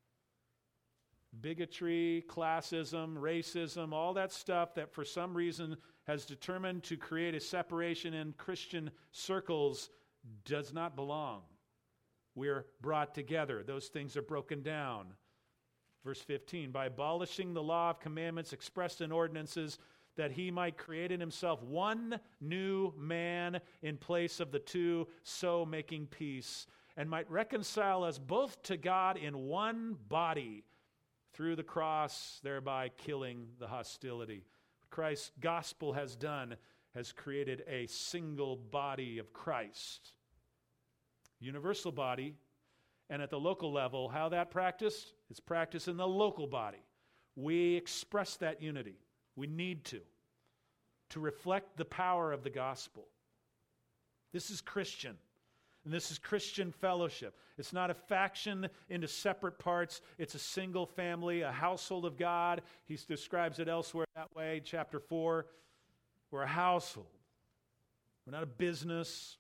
Bigotry, classism, racism, all that stuff that for some reason has determined to create a separation in Christian circles does not belong. We're brought together. Those things are broken down. Verse 15, by abolishing the law of commandments expressed in ordinances, that he might create in himself one new man in place of the two, so making peace, and might reconcile us both to God in one body through the cross, thereby killing the hostility. What Christ's gospel has done has created a single body of Christ. Universal body. And at the local level, how that practiced? It's practiced in the local body. We express that unity. We need to reflect the power of the gospel. This is Christian. And this is Christian fellowship. It's not a faction into separate parts. It's a single family, a household of God. He describes it elsewhere that way, chapter 4. We're a household. We're not a business.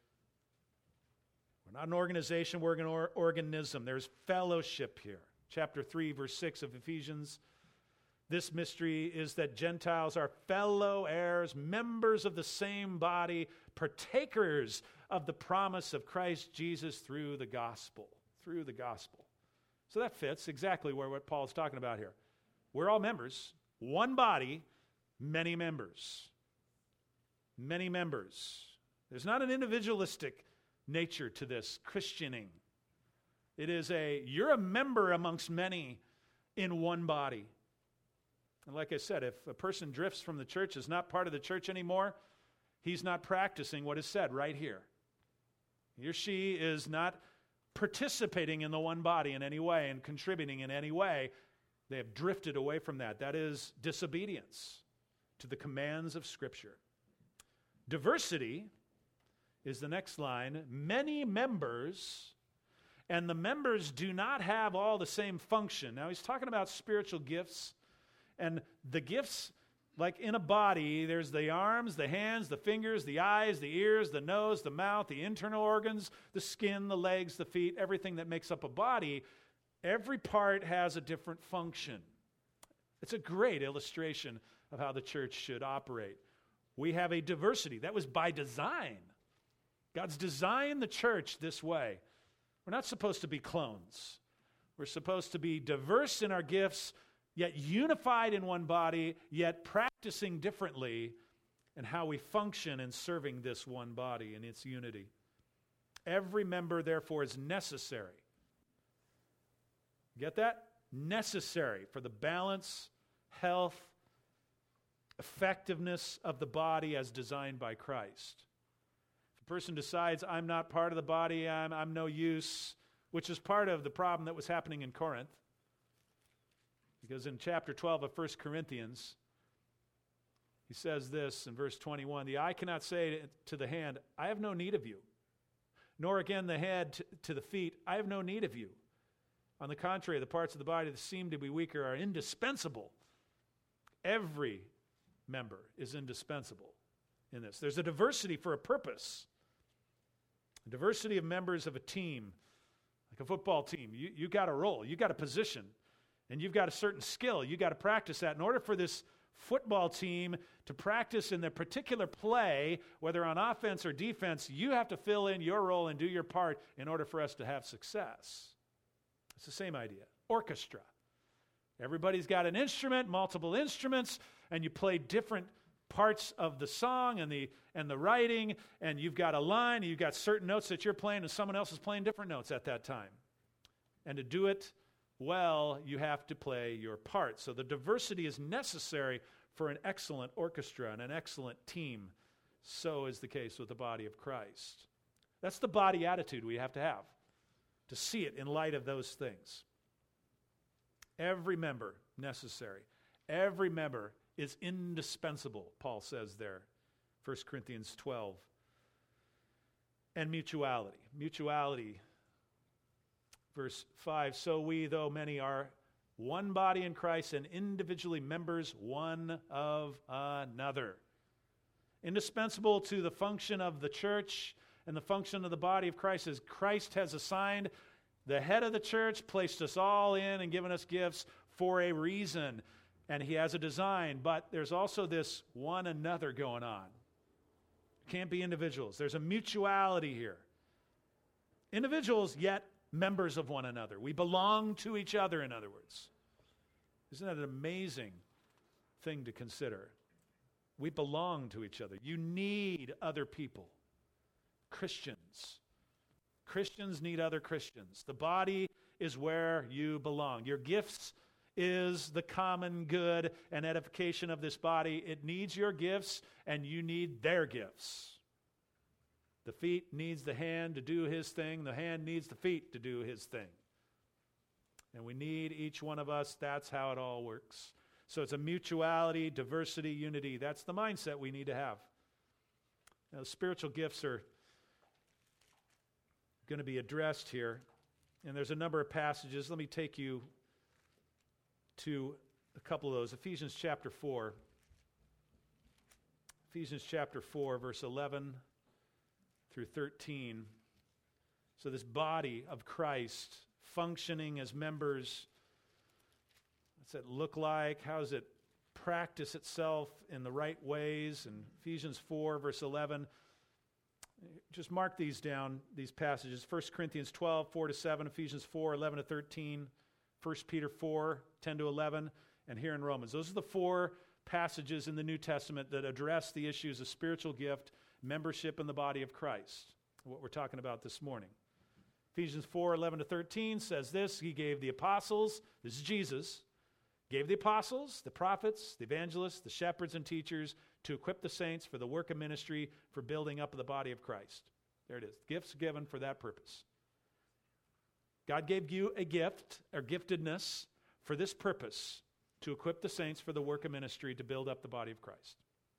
We're not an organization. We're an organism. There's fellowship here. Chapter 3, verse 6 of Ephesians. This mystery is that Gentiles are fellow heirs, members of the same body, partakers of the promise of Christ Jesus through the gospel. Through the gospel. So that fits exactly what Paul is talking about here. We're all members, one body, many members. Many members. There's not an individualistic nature to this Christianing. It is you're a member amongst many in one body. And like I said, if a person drifts from the church, is not part of the church anymore, he's not practicing what is said right here. He or she is not participating in the one body in any way and contributing in any way. They have drifted away from that. That is disobedience to the commands of Scripture. Diversity is the next line. Many members, and the members do not have all the same function. Now he's talking about spiritual gifts. And the gifts, like in a body, there's the arms, the hands, the fingers, the eyes, the ears, the nose, the mouth, the internal organs, the skin, the legs, the feet, everything that makes up a body. Every part has a different function. It's a great illustration of how the church should operate. We have a diversity. That was by design. God's designed the church this way. We're not supposed to be clones. We're supposed to be diverse in our gifts, yet unified in one body, yet practicing differently in how we function in serving this one body in its unity. Every member, therefore, is necessary. Get that? Necessary for the balance, health, effectiveness of the body as designed by Christ. If a person decides, I'm not part of the body, I'm no use, which is part of the problem that was happening in Corinth. Because in chapter 12 of 1 Corinthians, he says this in verse 21, the eye cannot say to the hand, I have no need of you, nor again the head to the feet, I have no need of you. On the contrary, the parts of the body that seem to be weaker are indispensable. Every member is indispensable in this. There's a diversity for a purpose. A diversity of members of a team, like a football team. You got a role, you got a position. And you've got a certain skill. You've got to practice that. In order for this football team to practice in their particular play, whether on offense or defense, you have to fill in your role and do your part in order for us to have success. It's the same idea. Orchestra. Everybody's got an instrument, multiple instruments, and you play different parts of the song and the writing, and you've got a line, and you've got certain notes that you're playing, and someone else is playing different notes at that time. And to do it well, you have to play your part. So the diversity is necessary for an excellent orchestra and an excellent team. So is the case with the body of Christ. That's the body attitude we have, to see it in light of those things. Every member necessary. Every member is indispensable, Paul says there, 1 Corinthians 12. And mutuality. Mutuality. Verse 5, so we, though many, are one body in Christ and individually members one of another. Indispensable to the function of the church and the function of the body of Christ is Christ has assigned the head of the church, placed us all in and given us gifts for a reason. And he has a design, but there's also this one another going on. Can't be individuals. There's a mutuality here. Individuals, yet members of one another. We belong to each other, in other words. Isn't that an amazing thing to consider? We belong to each other. You need other people. Christians. Christians need other Christians. The body is where you belong. Your gifts is the common good and edification of this body. It needs your gifts, and you need their gifts. The feet needs the hand to do his thing. The hand needs the feet to do his thing. And we need each one of us. That's how it all works. So it's a mutuality, diversity, unity. That's the mindset we need to have. Now, the spiritual gifts are going to be addressed here. And there's a number of passages. Let me take you to a couple of those. Ephesians chapter 4. Ephesians chapter 4, verse 11 through 13. So this body of Christ functioning as members, what's it look like? How does it practice itself in the right ways? And Ephesians 4, verse 11. Just mark these down, these passages. 1 Corinthians 12, 4 to 7, Ephesians 4, 11 to 13, 1 Peter 4, 10 to 11, and here in Romans. Those are the four passages in the New Testament that address the issues of spiritual gift, membership in the body of Christ, what we're talking about this morning. Ephesians 4, 11 to 13 says this: He gave the apostles, this is Jesus, gave the apostles, the prophets, the evangelists, the shepherds and teachers to equip the saints for the work of ministry, for building up of the body of Christ. There it is. Gifts given for that purpose. God gave you a gift, or giftedness, for this purpose, to equip the saints for the work of ministry, to build up the body of Christ.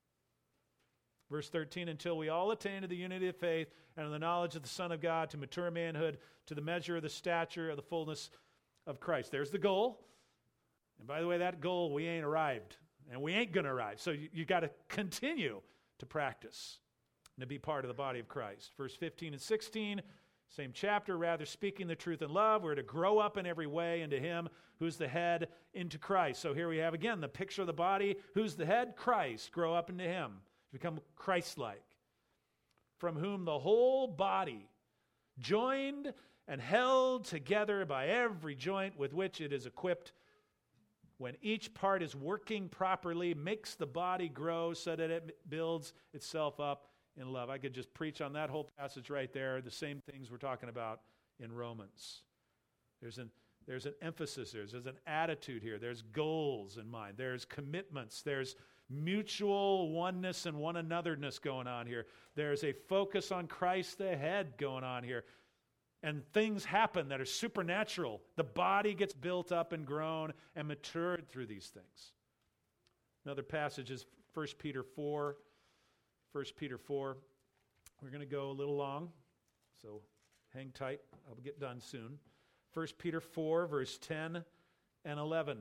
Verse 13, until we all attain to the unity of faith and of the knowledge of the Son of God, to mature manhood, to the measure of the stature of the fullness of Christ. There's the goal. And by the way, that goal, we ain't arrived. And we ain't going to arrive. So you got to continue to practice and to be part of the body of Christ. Verse 15 and 16, same chapter, rather speaking the truth in love, we're to grow up in every way into Him who's the head, into Christ. So here we have again the picture of the body. Who's the head? Christ. Grow up into Him. Become Christ-like. From whom the whole body, joined and held together by every joint with which it is equipped, when each part is working properly, makes the body grow so that it builds itself up in love. I could just preach on that whole passage right there, the same things we're talking about in Romans. There's an emphasis here. There's an attitude here. There's goals in mind. There's commitments. There's mutual oneness and one anotherness going on here. There's a focus on Christ the head going on here. And things happen that are supernatural. The body gets built up and grown and matured through these things. Another passage is 1 Peter 4. 1 Peter 4. We're going to go a little long, so hang tight. I'll get done soon. 1 Peter 4, verse 10 and 11.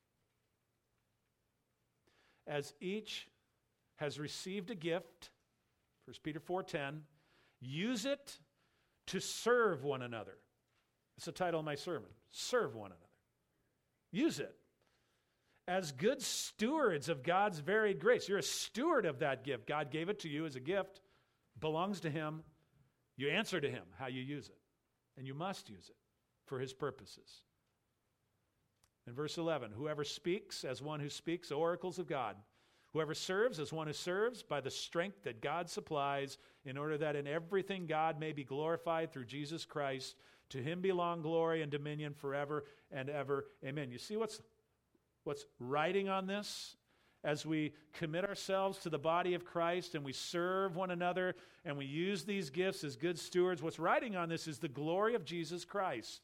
As each has received a gift, 1 Peter 4:10, use it to serve one another. It's the title of my sermon. Serve one another. Use it. As good stewards of God's varied grace. You're a steward of that gift. God gave it to you as a gift. It belongs to Him. You answer to Him how you use it. And you must use it for His purposes. In verse 11, whoever speaks as one who speaks oracles of God. Whoever serves as one who serves by the strength that God supplies, in order that in everything God may be glorified through Jesus Christ. To Him belong glory and dominion forever and ever. Amen. You see what's riding on this? As we commit ourselves to the body of Christ and we serve one another and we use these gifts as good stewards, what's riding on this is the glory of Jesus Christ.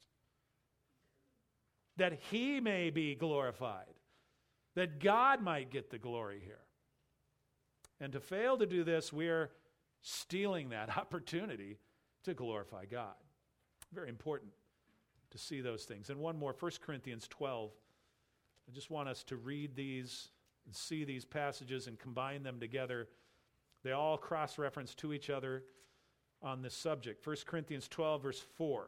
That He may be glorified. That God might get the glory here. And to fail to do this, we are stealing that opportunity to glorify God. Very important to see those things. And one more, 1 Corinthians 12. I just want us to read these and see these passages and combine them together. They all cross-reference to each other on this subject. 1 Corinthians 12, verse 4.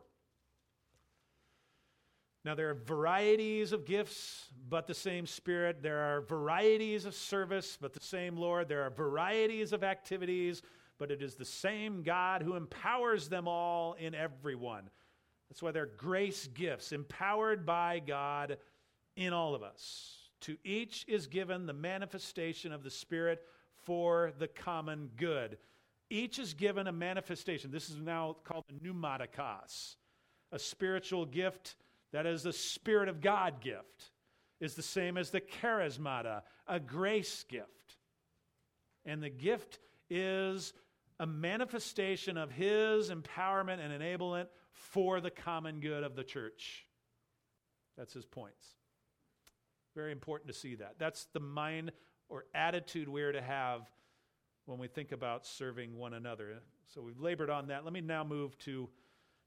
Now, there are varieties of gifts, but the same Spirit. There are varieties of service, but the same Lord. There are varieties of activities, but it is the same God who empowers them all in everyone. That's why they're grace gifts, empowered by God in all of us. To each is given the manifestation of the Spirit for the common good. Each is given a manifestation. This is now called a pneumatikos, a spiritual gift. That is the Spirit of God gift, is the same as the charismata, a grace gift. And the gift is a manifestation of His empowerment and enablement for the common good of the church. That's his points. Very important to see that. That's the mind or attitude we're to have when we think about serving one another. So we've labored on that. Let me now move to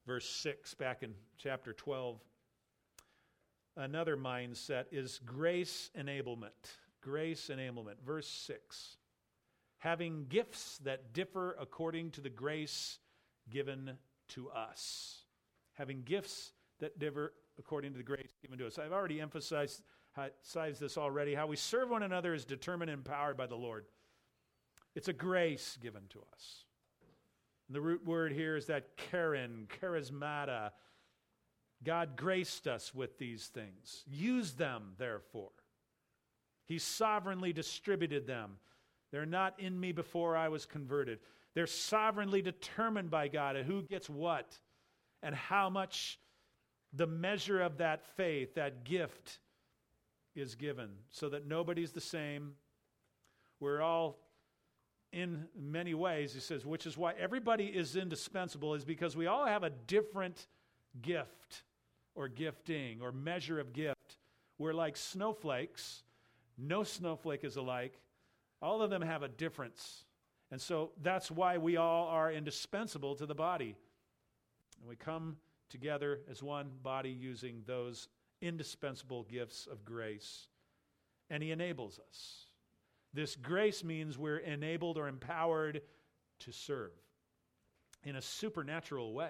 verse 6 back in chapter 12. Another mindset is grace enablement. Grace enablement. Verse 6. Having gifts that differ according to the grace given to us. Having gifts that differ according to the grace given to us. I've already emphasized this already. How we serve one another is determined and empowered by the Lord. It's a grace given to us. And the root word here is that charismata. God graced us with these things. Use them, therefore. He sovereignly distributed them. They're not in me before I was converted. They're sovereignly determined by God at who gets what and how much the measure of that faith, that gift, is given, so that nobody's the same. We're all, in many ways, he says, which is why everybody is indispensable, is because we all have a different gift or gifting or measure of gift. We're like snowflakes. No snowflake is alike. All of them have a difference. And so that's why we all are indispensable to the body. And we come together as one body using those indispensable gifts of grace. And he enables us. This grace means we're enabled or empowered to serve in a supernatural way.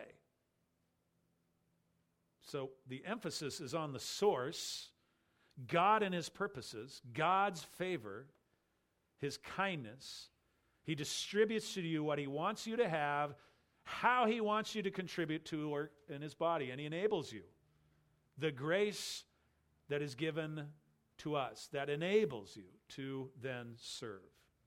So the emphasis is on the source, God and his purposes, God's favor, his kindness. He distributes to you what he wants you to have, how he wants you to contribute to work in his body, and he enables you. The grace that is given to us, that enables you to then serve.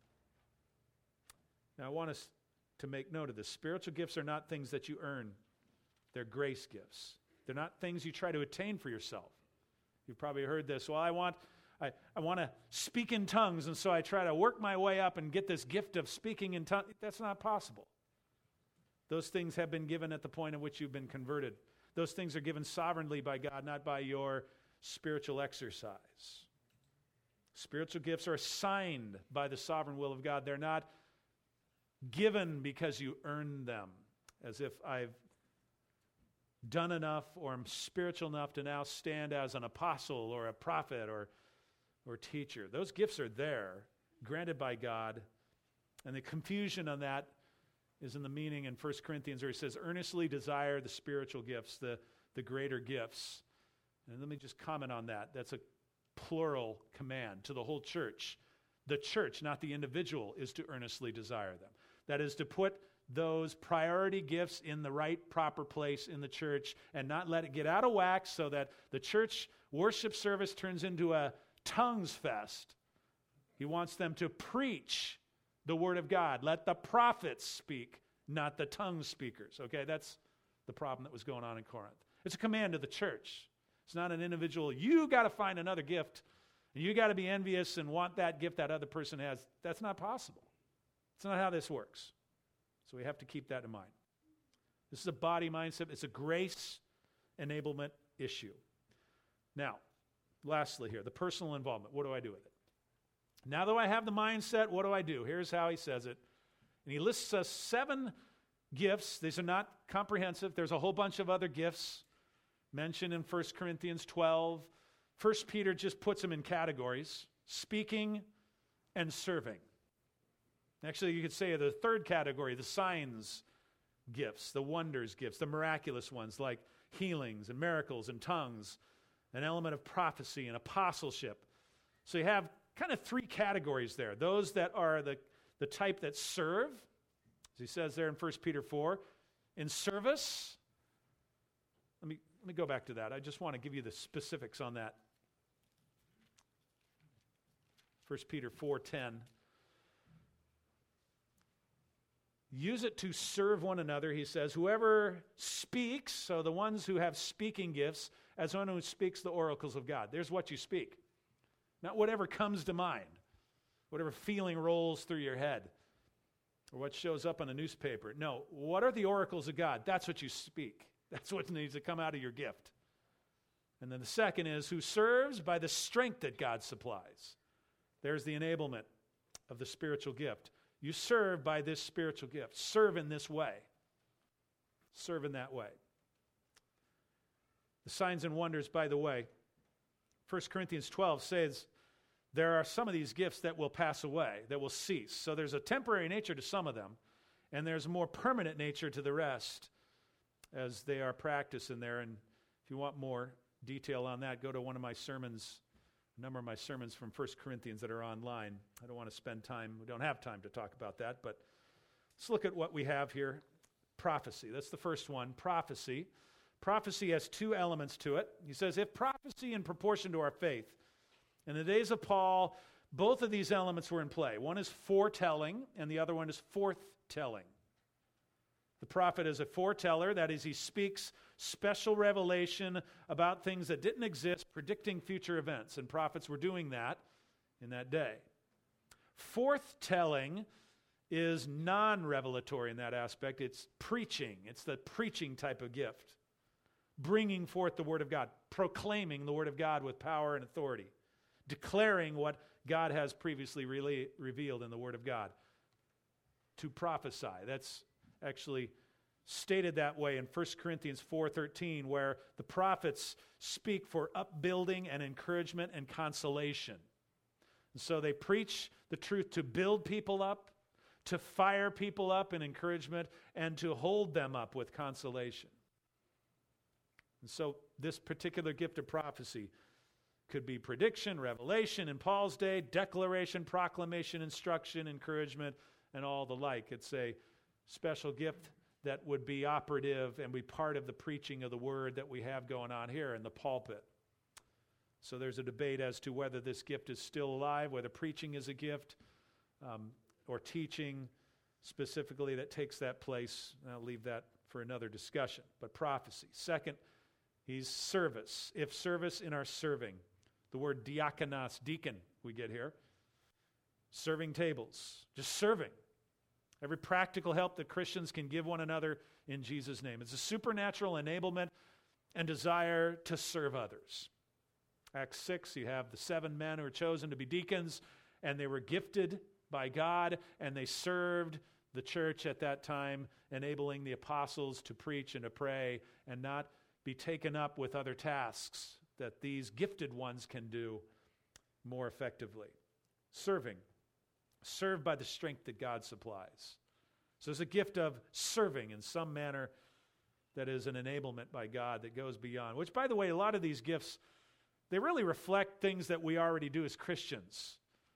Now I want us to make note of this. Spiritual gifts are not things that you earn. They're grace gifts. They're not things you try to attain for yourself. You've probably heard this. Well, I want to speak in tongues, and so I try to work my way up and get this gift of speaking in tongues. That's not possible. Those things have been given at the point at which you've been converted. Those things are given sovereignly by God, not by your spiritual exercise. Spiritual gifts are assigned by the sovereign will of God. They're not given because you earn them, as if I've done enough or am spiritual enough to now stand as an apostle or a prophet or teacher. Those gifts are there, granted by God, and the confusion on that is in the meaning in 1 Corinthians where he says, earnestly desire the spiritual gifts, the greater gifts. And let me just comment on that. That's a plural command to the whole church. The church, not the individual, is to earnestly desire them. That is to put those priority gifts in the right, proper place in the church and not let it get out of whack so that the church worship service turns into a tongues fest. He wants them to preach the word of God. Let the prophets speak, not the tongue speakers. Okay, that's the problem that was going on in Corinth. It's a command to the church. It's not an individual. You got to find another gift. And you got to be envious and want that gift that other person has. That's not possible. It's not how this works. So we have to keep that in mind. This is a body mindset. It's a grace enablement issue. Now, lastly here, the personal involvement. What do I do with it? Now that I have the mindset, what do I do? Here's how he says it. And he lists us 7 gifts. These are not comprehensive. There's a whole bunch of other gifts mentioned in 1 Corinthians 12. 1 Peter just puts them in categories: speaking and serving. Actually, you could say the third category, the signs gifts, the wonders gifts, the miraculous ones like healings and miracles and tongues, an element of prophecy and apostleship. So you have kind of 3 categories there. Those that are the type that serve, as he says there in 1 Peter 4, in service. Let me go back to that. I just want to give you the specifics on that. 1 Peter 4:10. Use it to serve one another, he says. Whoever speaks, so the ones who have speaking gifts, as one who speaks the oracles of God. There's what you speak. Not whatever comes to mind, whatever feeling rolls through your head, or what shows up on a newspaper. No, what are the oracles of God? That's what you speak. That's what needs to come out of your gift. And then the second is, who serves by the strength that God supplies. There's the enablement of the spiritual gift. You serve by this spiritual gift. Serve in this way. Serve in that way. The signs and wonders, by the way, 1 Corinthians 12 says there are some of these gifts that will pass away, that will cease. So there's a temporary nature to some of them, and there's a more permanent nature to the rest as they are practiced in there. And if you want more detail on that, go to one of my sermons, a number of my sermons from 1 Corinthians that are online. I don't want to spend time, we don't have time to talk about that, but let's look at what we have here. Prophecy, that's the first one, prophecy. Prophecy has two elements to it. He says, if prophecy in proportion to our faith. In the days of Paul, both of these elements were in play. One is foretelling, and the other one is forthtelling. The prophet is a foreteller, that is, he speaks special revelation about things that didn't exist, predicting future events, and prophets were doing that in that day. Forthtelling is non-revelatory in that aspect. It's preaching. It's the preaching type of gift. Bringing forth the Word of God, proclaiming the Word of God with power and authority, declaring what God has previously revealed in the Word of God. To prophesy. That's actually stated that way in 1 Corinthians 4:13, where the prophets speak for upbuilding and encouragement and consolation. And so they preach the truth to build people up, to fire people up in encouragement, and to hold them up with consolation. And so this particular gift of prophecy could be prediction, revelation in Paul's day, declaration, proclamation, instruction, encouragement, and all the like. It's a special gift that would be operative and be part of the preaching of the word that we have going on here in the pulpit. So there's a debate as to whether this gift is still alive, whether preaching is a gift, or teaching specifically that takes that place. I'll leave that for another discussion. But prophecy. Second, he's service. If service in our serving. The word diakonos, deacon, we get here. Serving tables. Just serving. Every practical help that Christians can give one another in Jesus' name. It's a supernatural enablement and desire to serve others. Acts 6, you have the 7 men who were chosen to be deacons, and they were gifted by God, and they served the church at that time, enabling the apostles to preach and to pray and not be taken up with other tasks that these gifted ones can do more effectively. Serving. Served by the strength that God supplies. So it's a gift of serving in some manner that is an enablement by God that goes beyond. Which, by the way, a lot of these gifts, they really reflect things that we already do as Christians.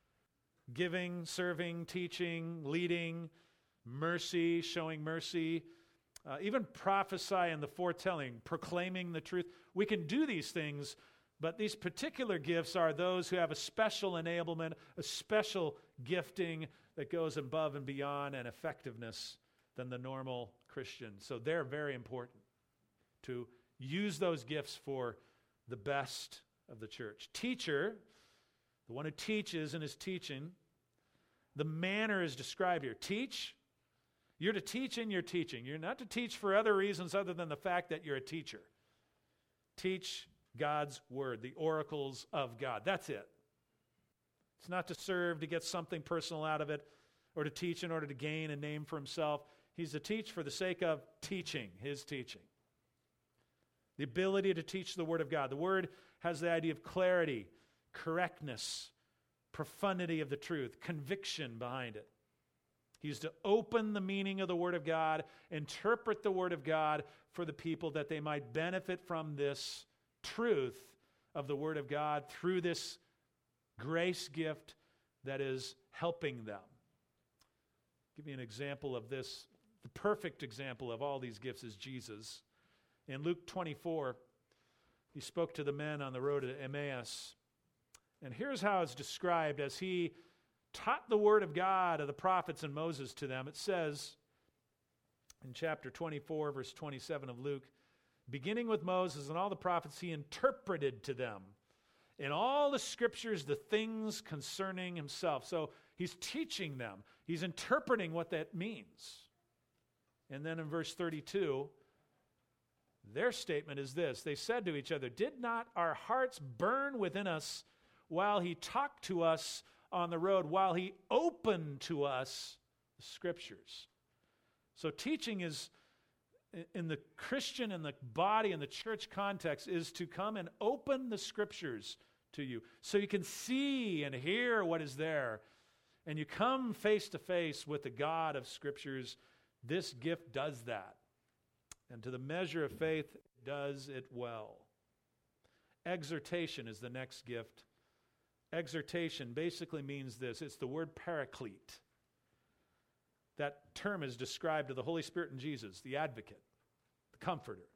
Giving, serving, teaching, leading, mercy, showing mercy, even prophesy and the foretelling, proclaiming the truth. We can do these things, but these particular gifts are those who have a special enablement, a special gifting that goes above and beyond and effectiveness than the normal Christian. So they're very important to use those gifts for the best of the church. Teacher, the one who teaches and is teaching, the manner is described here. Teach. You're to teach in your teaching. You're not to teach for other reasons other than the fact that you're a teacher. Teach God's word, the oracles of God. That's it. It's not to serve to get something personal out of it or to teach in order to gain a name for himself. He's to teach for the sake of teaching, his teaching. The ability to teach the word of God. The word has the idea of clarity, correctness, profundity of the truth, conviction behind it. He's to open the meaning of the Word of God, interpret the Word of God for the people that they might benefit from this truth of the Word of God through this grace gift that is helping them. I'll give you an example of this. The perfect example of all these gifts is Jesus. In Luke 24, he spoke to the men on the road to Emmaus. And here's how it's described as he taught the word of God of the prophets and Moses to them. It says in chapter 24, verse 27 of Luke, beginning with Moses and all the prophets, he interpreted to them in all the scriptures the things concerning himself. So he's teaching them. He's interpreting what that means. And then in verse 32, their statement is this. They said to each other, did not our hearts burn within us while he talked to us on the road, while he opened to us the scriptures? So teaching is in the Christian and the body and the church context is to come and open the Scriptures to you so you can see and hear what is there. And you come face to face with the God of Scriptures. This gift does that. And to the measure of faith, it does it well. Exhortation is the next gift. Exhortation basically means this. It's the word paraclete. That term is described to the Holy Spirit and Jesus, the advocate, the comforter.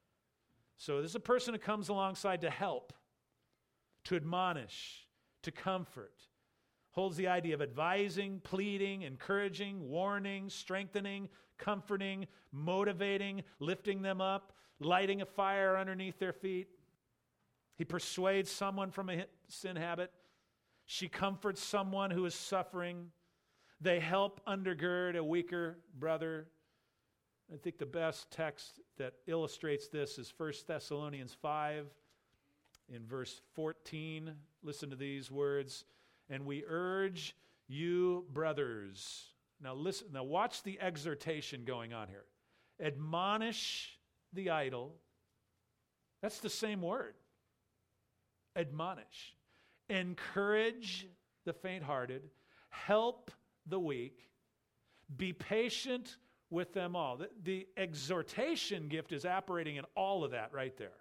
So this is a person who comes alongside to help, to admonish, to comfort. Holds the idea of advising, pleading, encouraging, warning, strengthening, comforting, motivating, lifting them up, lighting a fire underneath their feet. He persuades someone from a sin habit. She comforts someone who is suffering. They help undergird a weaker brother. I think the best text that illustrates this is 1 Thessalonians 5 in verse 14. Listen to these words. And we urge you, brothers. Now listen, now watch the exhortation going on here. Admonish the idle. That's the same word. Admonish. Encourage the faint-hearted. Help the weak. Be patient with them all. The exhortation gift is operating in all of that right there.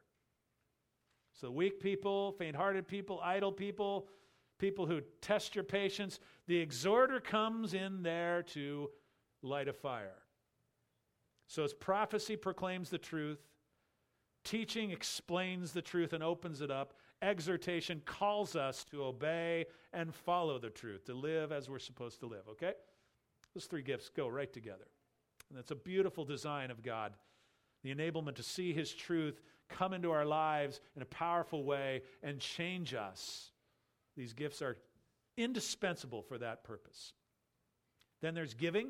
So weak people, faint-hearted people, idle people, people who test your patience. The exhorter comes in there to light a fire. So as prophecy proclaims the truth, teaching explains the truth and opens it up, exhortation calls us to obey and follow the truth, to live as we're supposed to live, okay? Those three gifts go right together. And that's a beautiful design of God. The enablement to see His truth come into our lives in a powerful way and change us. These gifts are indispensable for that purpose. Then there's giving.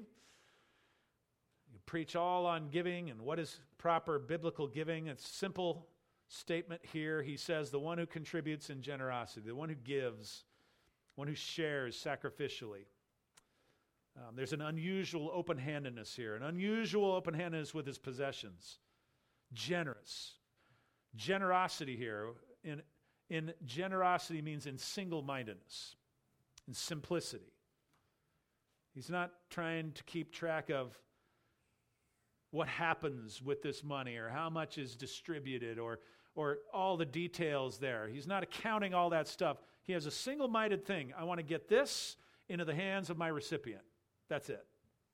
You preach all on giving and what is proper biblical giving. It's a simple statement here. He says the one who contributes in generosity, the one who gives, one who shares sacrificially. There's an unusual open-handedness here, an unusual open-handedness with his possessions. Generous. Generosity here in generosity means in single-mindedness, in simplicity. He's not trying to keep track of what happens with this money or how much is distributed or all the details there. He's not accounting all that stuff. He has a single-minded thing. I want to get this into the hands of my recipient. That's it.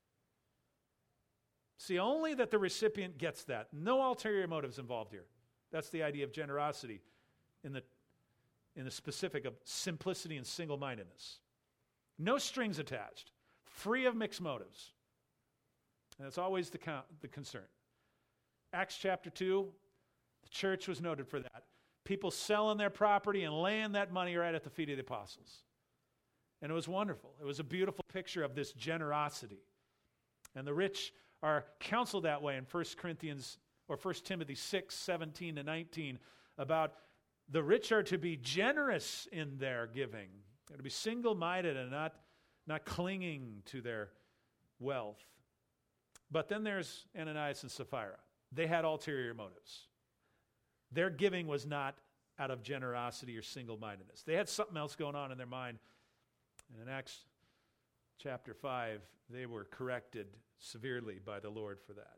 See, only that the recipient gets that. No ulterior motives involved here. That's the idea of generosity in the specific of simplicity and single-mindedness. No strings attached. Free of mixed motives. And that's always the concern. Acts chapter 2, the church was noted for that. People selling their property and laying that money right at the feet of the apostles. And it was wonderful. It was a beautiful picture of this generosity. And the rich are counseled that way in 1 Timothy 6, 17 to 19 about the rich are to be generous in their giving. They're to be single-minded and not clinging to their wealth. But then there's Ananias and Sapphira. They had ulterior motives. Their giving was not out of generosity or single-mindedness. They had something else going on in their mind. And in Acts chapter 5, they were corrected severely by the Lord for that.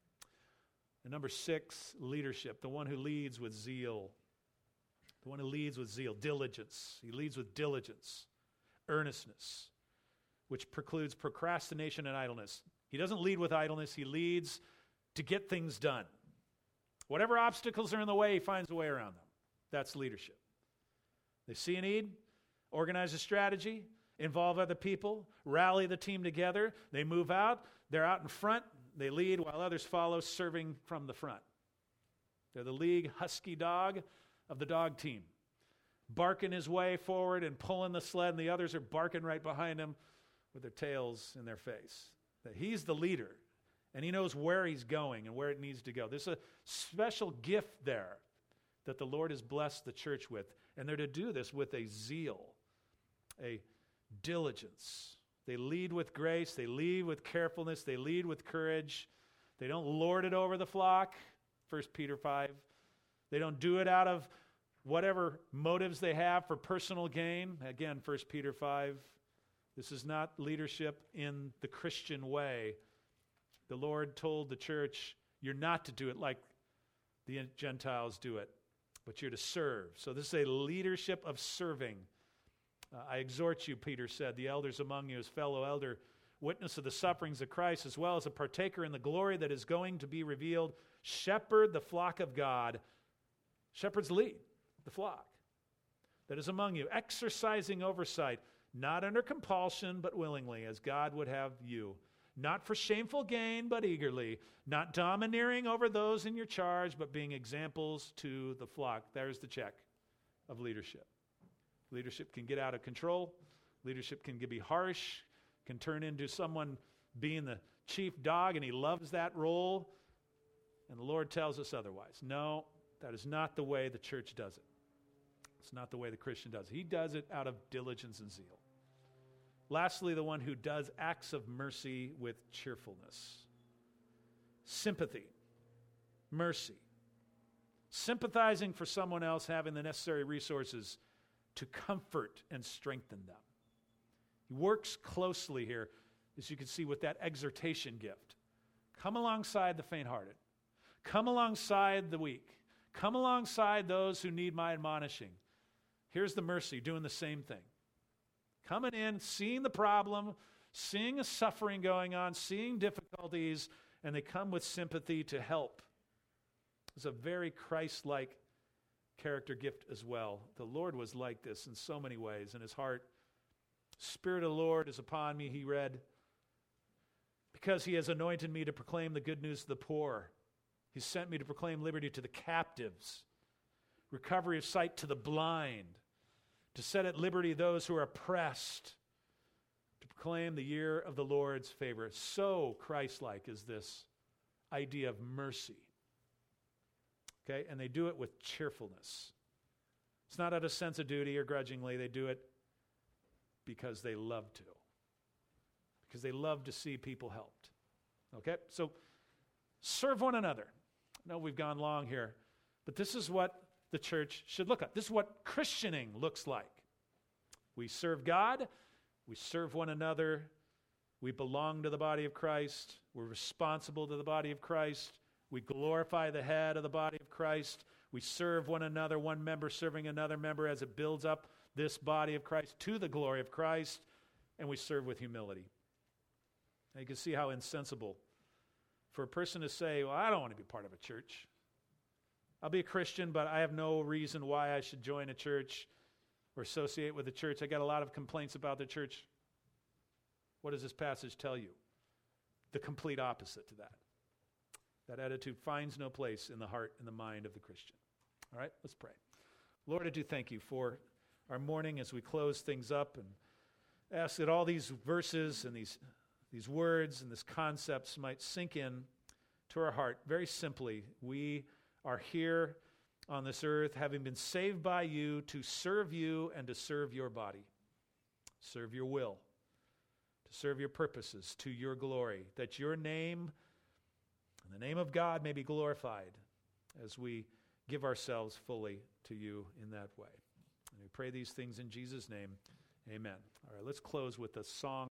And number 6, leadership. The one who leads with zeal. The one who leads with zeal. Diligence. He leads with diligence. Earnestness, which precludes procrastination and idleness. He doesn't lead with idleness. He leads to get things done. Whatever obstacles are in the way, he finds a way around them. That's leadership. They see a need, organize a strategy, involve other people, rally the team together. They move out. They're out in front. They lead while others follow, serving from the front. They're the league husky dog of the dog team, barking his way forward and pulling the sled, and the others are barking right behind him with their tails in their face. That he's the leader, and he knows where he's going and where it needs to go. There's a special gift there that the Lord has blessed the church with, and they're to do this with a zeal, a diligence. They lead with grace, they lead with carefulness, they lead with courage, They don't lord it over the flock, 1 Peter 5. They don't do it out of whatever motives they have for personal gain. Again, 1 Peter 5. This is not leadership in the Christian way. The Lord told the church, you're not to do it like the Gentiles do it, but you're to serve. So this is a leadership of serving. I exhort you, Peter said, the elders among you as fellow elder, witness of the sufferings of Christ, as well as a partaker in the glory that is going to be revealed. Shepherd the flock of God. Shepherds lead the flock that is among you, exercising oversight, not under compulsion, but willingly, as God would have you. Not for shameful gain, but eagerly. Not domineering over those in your charge, but being examples to the flock. There's the check of leadership. Leadership can get out of control. Leadership can be harsh, can turn into someone being the chief dog, and he loves that role. And the Lord tells us otherwise. No, that is not the way the church does it. It's not the way the Christian does it. He does it out of diligence and zeal. Lastly, the one who does acts of mercy with cheerfulness. Sympathy, mercy. Sympathizing for someone else, having the necessary resources to comfort and strengthen them. He works closely here, as you can see, with that exhortation gift. Come alongside the faint-hearted. Come alongside the weak. Come alongside those who need my admonishing. Here's the mercy, doing the same thing. Coming in, seeing the problem, seeing a suffering going on, seeing difficulties, and they come with sympathy to help. It's a very Christ-like character gift as well. The Lord was like this in so many ways in his heart. Spirit of the Lord is upon me, he read, because he has anointed me to proclaim the good news to the poor. He sent me to proclaim liberty to the captives, recovery of sight to the blind, to set at liberty those who are oppressed, to proclaim the year of the Lord's favor. So Christ-like is this idea of mercy. Okay, and they do it with cheerfulness. It's not out of sense of duty or grudgingly. They do it because they love to. Because they love to see people helped. Okay, so serve one another. I know we've gone long here, but this is what the church should look at. This is what Christianing looks like. We serve God. We serve one another. We belong to the body of Christ. We're responsible to the body of Christ. We glorify the head of the body of Christ. We serve one another, one member serving another member as it builds up this body of Christ to the glory of Christ, and we serve with humility. Now you can see how insensible for a person to say, well, I don't want to be part of a church. I'll be a Christian, but I have no reason why I should join a church or associate with a church. I got a lot of complaints about the church. What does this passage tell you? The complete opposite to that. That attitude finds no place in the heart and the mind of the Christian. All right, let's pray. Lord, I do thank you for our morning as we close things up, and ask that all these verses and these words and these concepts might sink in to our heart. Very simply, we are here on this earth, having been saved by you to serve you and to serve your body, serve your will, to serve your purposes to your glory, that your name and the name of God may be glorified as we give ourselves fully to you in that way. And we pray these things in Jesus' name. Amen. All right, let's close with a song.